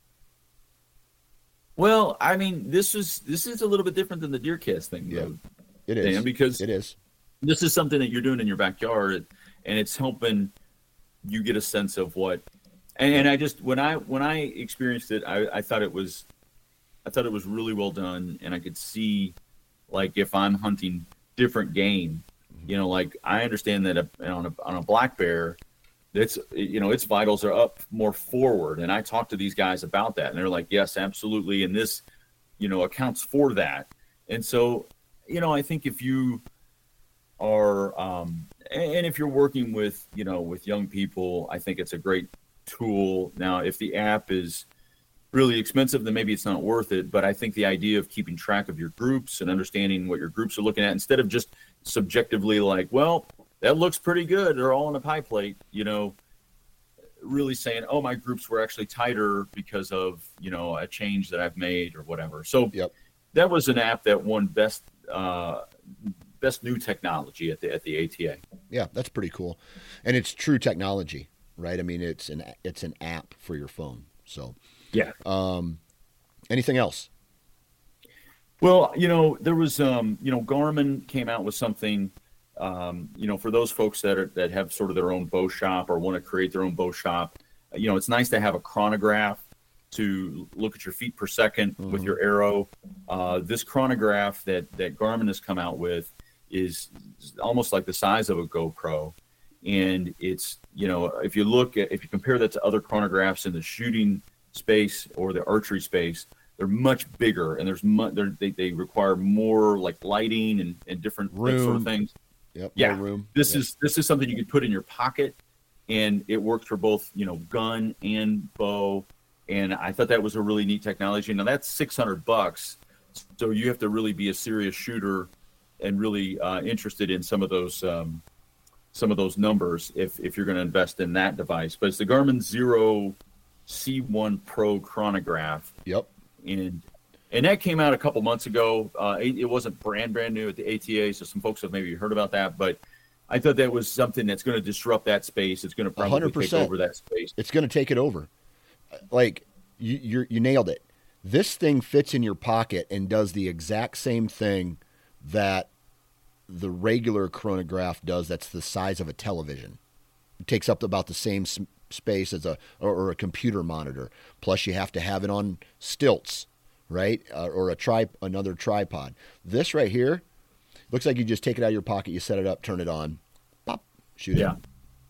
Well, I mean, this is this is a little bit different than the DeerCast thing, Yeah, though, it is Dan, because it is. this is something that you're doing in your backyard, and it's helping you get a sense of what. And, and I just when I when I experienced it, I, I thought it was, I thought it was really well done, and I could see, like, if I'm hunting different game, you know, like I understand that a, on a on a black bear, that's, you know, its vitals are up more forward, and I talked to these guys about that, and they're like, yes, absolutely, and this, you know, accounts for that. And so, you know, I think if you are, um, and, and if you're working with, you know, with young people, I think it's a great tool. Now, if the app is really expensive, then maybe it's not worth it. But I think the idea of keeping track of your groups and understanding what your groups are looking at, instead of just subjectively like, well, that looks pretty good, they're all on a pie plate, you know, really saying, oh, my groups were actually tighter because of, you know, a change that I've made or whatever. So Yep. that was an app that won best uh, best new technology at the at the A T A. Yeah, that's pretty cool, and it's true technology, right? I mean, it's an it's an app for your phone. So, Yeah. um, anything else? Well, you know, there was, um, you know, Garmin came out with something, um, you know, for those folks that are, that have sort of their own bow shop or want to create their own bow shop. You know, it's nice to have a chronograph to look at your feet per second mm-hmm. with your arrow. Uh, this chronograph that, that Garmin has come out with is almost like the size of a GoPro. And it's, you know, if you look at, if you compare that to other chronographs in the shooting space or the archery space, they're much bigger, and there's mu- they they require more like lighting and, and different room. sort of things. Yep, yeah, more room. This yep. is this is something you could put in your pocket, and it works for both, you know, gun and bow. And I thought that was a really neat technology. Now that's six hundred bucks, so you have to really be a serious shooter and really uh, interested in some of those um, some of those numbers if if you're going to invest in that device. But it's the Garmin Xero C one Pro chronograph. Yep. And And that came out a couple months ago. Uh, it, it wasn't brand, brand new at the A T A, so some folks have maybe heard about that. But I thought that was something that's going to disrupt that space. It's going to probably one hundred percent take over that space. It's going to take it over. Like, you you're, you nailed it. This thing fits in your pocket and does the exact same thing that the regular chronograph does. That's the size of a television. It takes up about the same s- space as a or, or a computer monitor. Plus, you have to have it on stilts, right? Uh, or a tri another tripod. This right here looks like you just take it out of your pocket, you set it up, turn it on, pop, shoot Yeah. it.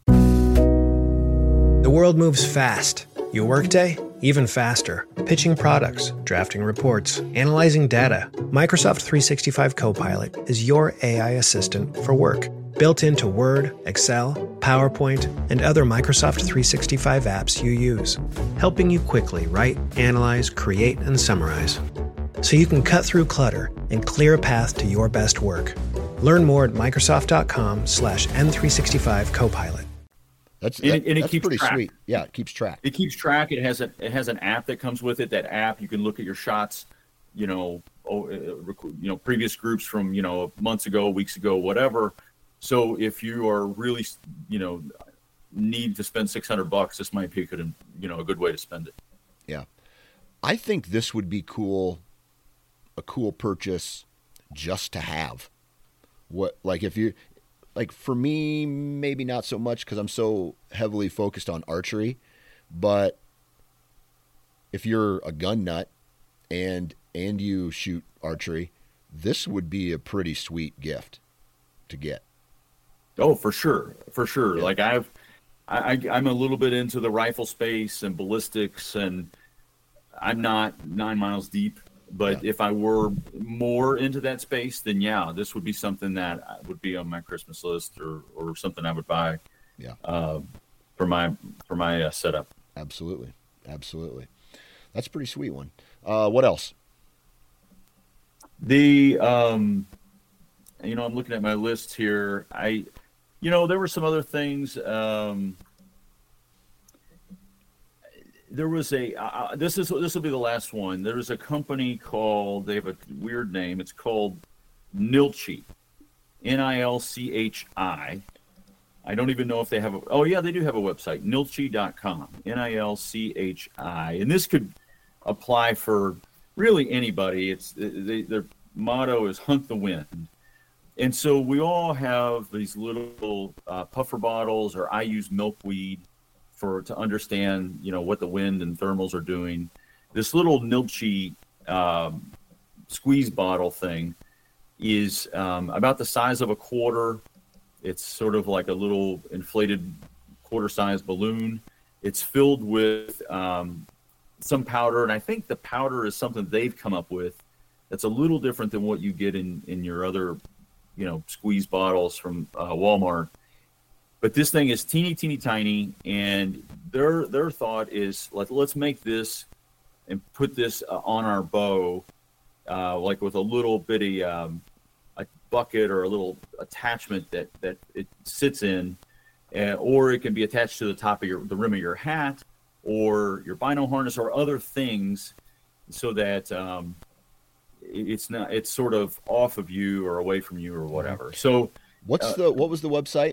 The world moves fast. Your workday, even faster. Pitching products, drafting reports, analyzing data. Microsoft three sixty-five Copilot is your A I assistant for work. Built into Word, Excel, PowerPoint, and other Microsoft three sixty-five apps you use. Helping you quickly write, analyze, create, and summarize. So you can cut through clutter and clear a path to your best work. Learn more at Microsoft.com slash M365 Copilot. That's, And that, it- and it that's keeps pretty track. sweet. Yeah, it keeps track. It keeps track. It has a it has an app that comes with it. That app, you can look at your shots, you know, oh, uh, rec- you know, previous groups from, you know, months ago, weeks ago, whatever. So if you are really, you know, need to spend six hundred bucks, this might be a good, you know, a good way to spend it. Yeah. I think this would be cool, a cool purchase just to have. What, like if you, like for me, maybe not so much because I'm so heavily focused on archery, but if you're a gun nut and, and you shoot archery, this would be a pretty sweet gift to get. Oh, for sure, for sure. Yeah. Like I've, I, I, I'm a little bit into the rifle space and ballistics, and I'm not nine miles deep. But Yeah. if I were more into that space, then yeah, this would be something that would be on my Christmas list, or, or something I would buy. Yeah. Uh, for my for my uh, setup. Absolutely. Absolutely. That's a pretty sweet one. Uh, what else? The um, you know, I'm looking at my list here. I, you know, there were some other things. Um, there was a. Uh, this is this will be the last one. There was a company called. They have a weird name. It's called Nilchi, N I L C H I. I don't even know if they have a. Oh yeah, they do have a website. Nilchi dot com. N I L C H I. And this could apply for really anybody. It's they, their motto is hunt the wind. And so we all have these little uh, puffer bottles, or I use milkweed for to understand, you know, what the wind and thermals are doing. This little Nilchi um, squeeze bottle thing is um, about the size of a quarter. It's sort of like a little inflated quarter-sized balloon. It's filled with um, some powder, and I think the powder is something they've come up with that's a little different than what you get in, in your other, you know, squeeze bottles from uh, Walmart. But this thing is teeny, teeny, tiny, and their their thought is, like, let's make this and put this uh, on our bow, uh, like with a little bitty um, a bucket or a little attachment that that it sits in, uh, or it can be attached to the top of your the rim of your hat, or your bino harness, or other things, so that um, it's not it's sort of off of you or away from you or whatever. So What's uh, the what was the website?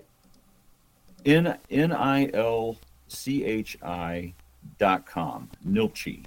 N N I L C H I dot com. Nilchi.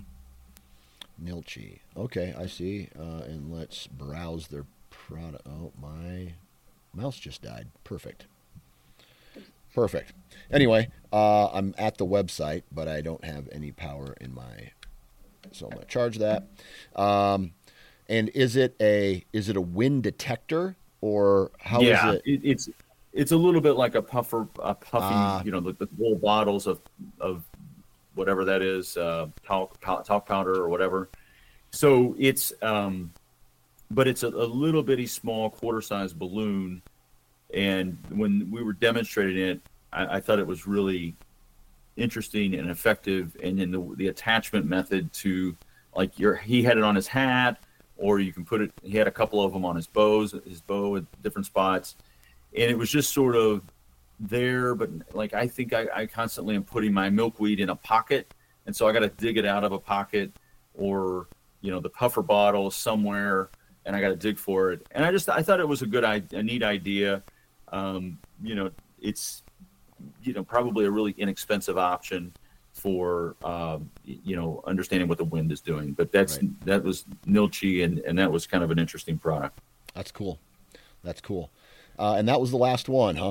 Nilchi. Okay, I see. Uh, and let's browse their product. Oh, my mouse just died. Perfect. Perfect. Anyway, uh, I'm at the website, but I don't have any power in my. So I'm going to charge that. Um, and is it a is it a wind detector, or how is yeah, it? it, it's it's a little bit like a puffer, a puffy, Ah. you know, the, the little bottles of of whatever that is, uh, talc pow- talc powder or whatever. So it's um, but it's a, a little bitty small quarter-sized balloon. And when we were demonstrating it, I, I thought it was really interesting and effective. And then the, the attachment method to, like, your he had it on his hat, or you can put it. He had a couple of them on his bows, his bow at different spots, and it was just sort of there. But like, I think I, I constantly am putting my milkweed in a pocket, and so I got to dig it out of a pocket, or you know, the puffer bottle somewhere, and I got to dig for it. And I just, I thought it was a good, a neat idea. Um, you know, it's, you know, probably a really inexpensive option for, um, you know, understanding what the wind is doing. But that's, right. that was Nilchi, and, and that was kind of an interesting product. That's cool. That's cool. Uh, and that was the last one, huh?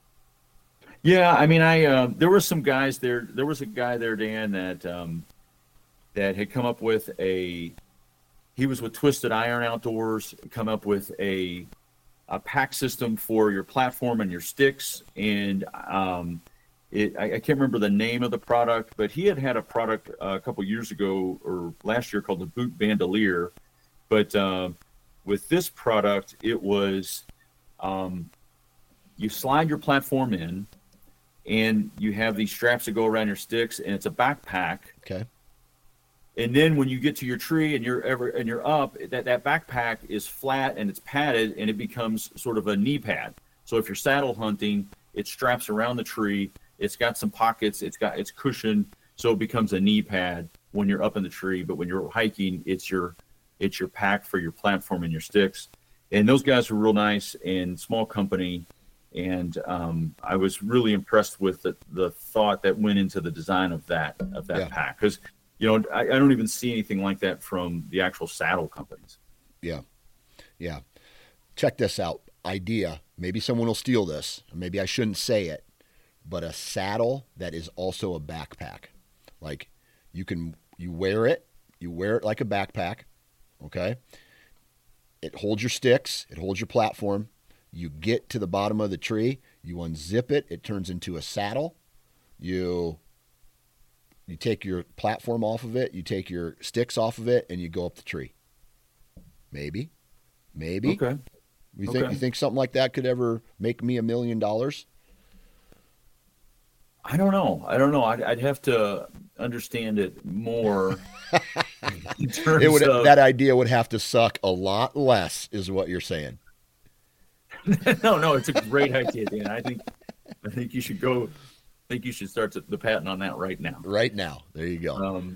Yeah. I mean, I, uh, there were some guys there. There was a guy there, Dan, that, um, that had come up with a, he was with Twisted Iron Outdoors, come up with a, a pack system for your platform and your sticks. And, um, It, I, I can't remember the name of the product, but he had had a product uh, a couple years ago or last year called the Boot Bandolier. But uh, with this product, it was um, you slide your platform in, and you have these straps that go around your sticks, and it's a backpack. Okay. And then when you get to your tree and you're ever and you're up, that, that backpack is flat and it's padded, and it becomes sort of a knee pad. So if you're saddle hunting, it straps around the tree. It's got some pockets. It's got it's cushioned, so it becomes a knee pad when you're up in the tree. But when you're hiking, it's your it's your pack for your platform and your sticks. And those guys were real nice and small company. And um, I was really impressed with the, the thought that went into the design of that of that yeah. pack. Because you know I, I don't even see anything like that from the actual saddle companies. Yeah, yeah. Check this out. Idea. Maybe someone will steal this. Maybe I shouldn't say it. But a saddle that is also a backpack. Like you can, you wear it, you wear it like a backpack, okay? It holds your sticks, it holds your platform. You get to the bottom of the tree, you unzip it, it turns into a saddle. You you take your platform off of it, you take your sticks off of it, and you go up the tree. Maybe, maybe. Okay. You think okay. you think something like that could ever make me a million dollars? I don't know. I don't know. I'd, I'd have to understand it more. in terms it would of... that idea would have to suck a lot less, is what you're saying. no, no, it's a great idea, Dan. I think, I think you should go. I think you should start the patent on that right now. Right now, there you go. Um,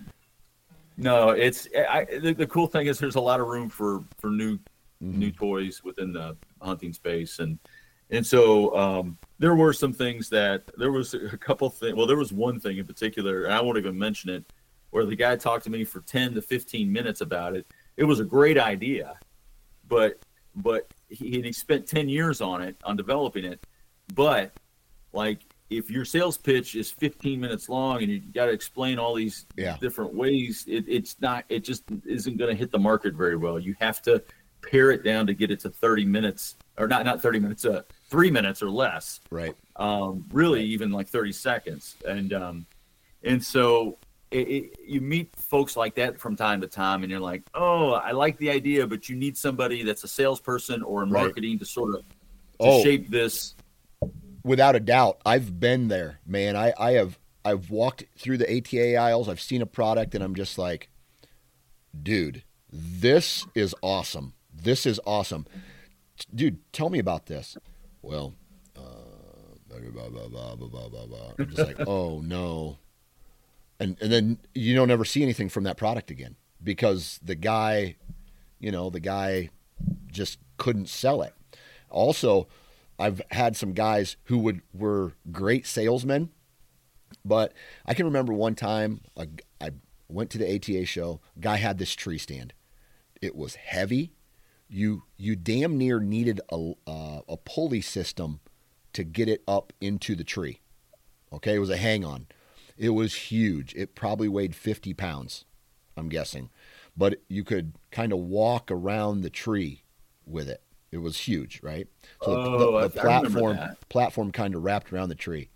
no, it's I, the, the cool thing is there's a lot of room for for new mm-hmm. new toys within the hunting space, and and so. Um, There were some things that there was a couple things. Well, there was one thing in particular, and I won't even mention it, where the guy talked to me for ten to fifteen minutes about it. It was a great idea, but but he, he spent ten years on it, on developing it. But like, if your sales pitch is fifteen minutes long and you got to explain all these yeah. different ways, it, it's not. It just isn't going to hit the market very well. You have to pare it down to get it to thirty minutes, or not not thirty minutes. Uh, three minutes or less, right? Um, really, even like thirty seconds, and um, and so it, it, you meet folks like that from time to time, and you're like, oh, I like the idea, but you need somebody that's a salesperson or in marketing right. to sort of to oh, shape this. Without a doubt, I've been there, man. I, I have I've walked through the A T A aisles. I've seen a product, and I'm just like, dude, this is awesome. This is awesome, dude. Tell me about this. Well, uh, blah, blah, blah, blah, blah, blah, blah. I'm just like, oh no. And and then you don't ever see anything from that product again because the guy, you know, the guy just couldn't sell it. Also, I've had some guys who would were great salesmen, but I can remember one time a, I went to the A T A show. A guy had this tree stand. It was heavy. You you damn near needed a uh, a pulley system to get it up into the tree. Okay, it was a hang-on. It was huge. It probably weighed fifty pounds, I'm guessing. But you could kind of walk around the tree with it. It was huge, right? So oh, the, the, the I, platform I platform kind of wrapped around the tree.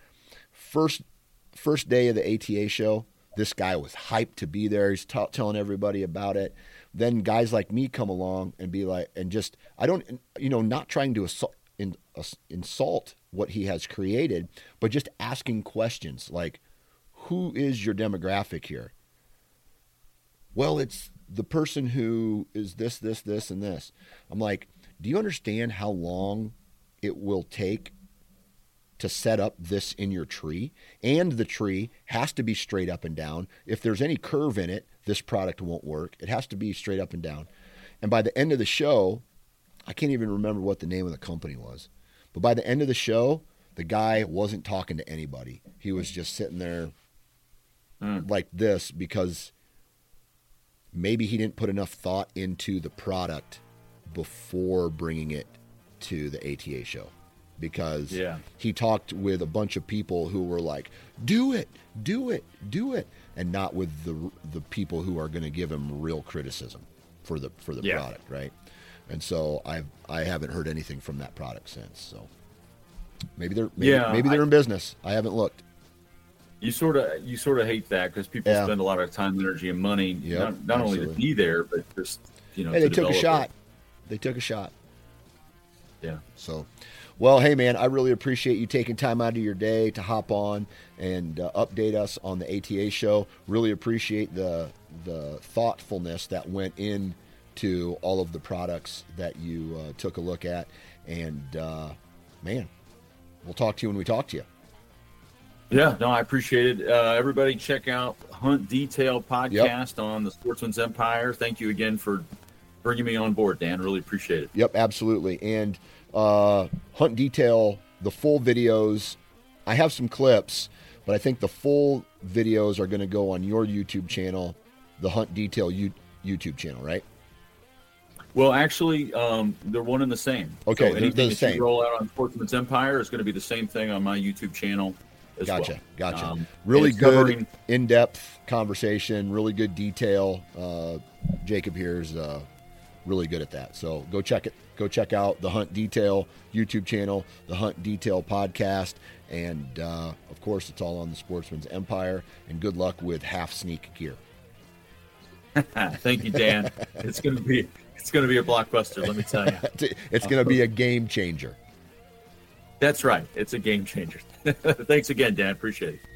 First first day of the A T A show, this guy was hyped to be there. He's t- telling everybody about it. Then guys like me come along and be like, and just, I don't, you know, not trying to assault, in, uh, insult what he has created, but just asking questions like, who is your demographic here? Well, it's the person who is this, this, this, and this. I'm like, do you understand how long it will take to set up this in your tree? And the tree has to be straight up and down. If there's any curve in it, this product won't work. It has to be straight up and down. And by the end of the show, I can't even remember what the name of the company was, but by the end of the show, the guy wasn't talking to anybody. He was just sitting there mm. like this because maybe he didn't put enough thought into the product before bringing it to the A T A show. Because yeah. he talked with a bunch of people who were like, do it, do it, do it, and not with the the people who are going to give him real criticism for the for the yeah. product, right? And so I I haven't heard anything from that product since. So maybe they're maybe, yeah, maybe they're I, in business. I haven't looked. You sort of you sort of hate that because people yeah. spend a lot of time, energy, and money yep, not, not only to be there, but just you know. Hey, to they took a shot. It. They took a shot. Yeah. So. Well, hey, man, I really appreciate you taking time out of your day to hop on and uh, update us on the A T A show. Really appreciate the the thoughtfulness that went into all of the products that you uh, took a look at. And, uh, man, we'll talk to you when we talk to you. Yeah, no, I appreciate it. Uh, everybody check out Hunt Detail podcast yep. on the Sportsman's Empire. Thank you again for bringing me on board, Dan. Really appreciate it. Yep, absolutely. And Uh, Hunt Detail, the full videos. I have some clips, but I think the full videos are going to go on your YouTube channel, the Hunt Detail U- YouTube channel, right? Well, actually, um, they're one and the same. Okay, so they're anything the that same. you roll out on Sportsman's Empire is going to be the same thing on my YouTube channel as gotcha, well. Gotcha, Um, really good, covering... in-depth conversation, really good detail. Uh, Jacob here is uh, really good at that. So go check it. Go check out the Hunt Detail YouTube channel, the Hunt Detail podcast, and uh, of course, it's all on the Sportsman's Empire. And good luck with half sneak gear. Thank you, Dan. It's gonna be it's gonna be a blockbuster. Let me tell you, it's gonna be a game changer. That's right. It's a game changer. Thanks again, Dan. Appreciate it.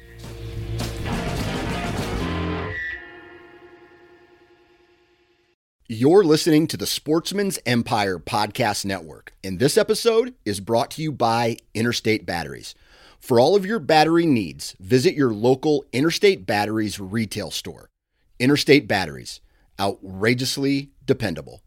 You're listening to the Sportsman's Empire Podcast Network, and this episode is brought to you by Interstate Batteries. For all of your battery needs, visit your local Interstate Batteries retail store. Interstate Batteries, outrageously dependable.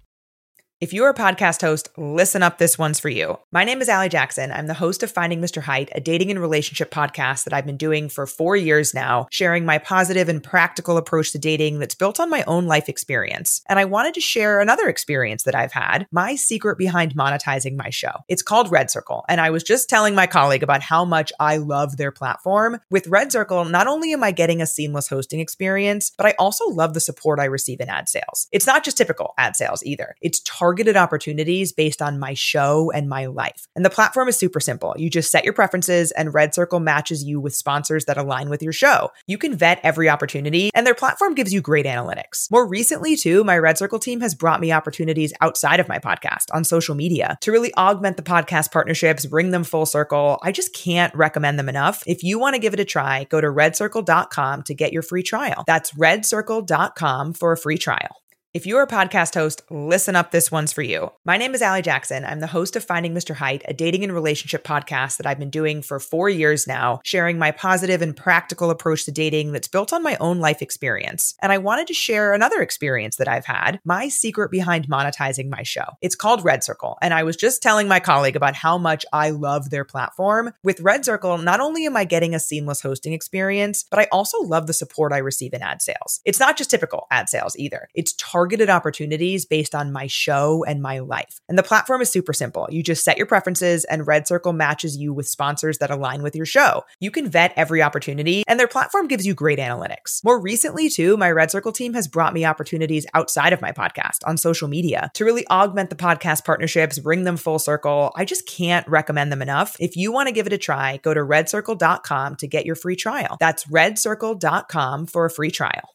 If you're a podcast host, listen up, this one's for you. My name is Allie Jackson. I'm the host of Finding Mister Height, a dating and relationship podcast that I've been doing for four years now, sharing my positive and practical approach to dating that's built on my own life experience. And I wanted to share another experience that I've had, my secret behind monetizing my show. It's called Red Circle, and I was just telling my colleague about how much I love their platform. With Red Circle, not only am I getting a seamless hosting experience, but I also love the support I receive in ad sales. It's not just typical ad sales either. It's targeted targeted opportunities based on my show and my life. And the platform is super simple. You just set your preferences and Red Circle matches you with sponsors that align with your show. You can vet every opportunity and their platform gives you great analytics. More recently too, my Red Circle team has brought me opportunities outside of my podcast on social media to really augment the podcast partnerships, bring them full circle. I just can't recommend them enough. If you want to give it a try, go to red circle dot com to get your free trial. That's red circle dot com for a free trial. If you're a podcast host, listen up, this one's for you. My name is Allie Jackson. I'm the host of Finding Mister Height, a dating and relationship podcast that I've been doing for four years now, sharing my positive and practical approach to dating that's built on my own life experience. And I wanted to share another experience that I've had, my secret behind monetizing my show. It's called Red Circle, and I was just telling my colleague about how much I love their platform. With Red Circle, not only am I getting a seamless hosting experience, but I also love the support I receive in ad sales. It's not just typical ad sales either. It's targeted opportunities based on my show and my life. And the platform is super simple. You just set your preferences and Red Circle matches you with sponsors that align with your show. You can vet every opportunity and their platform gives you great analytics. More recently too, my Red Circle team has brought me opportunities outside of my podcast on social media to really augment the podcast partnerships, bring them full circle. I just can't recommend them enough. If you want to give it a try, go to red circle dot com to get your free trial. That's red circle dot com for a free trial.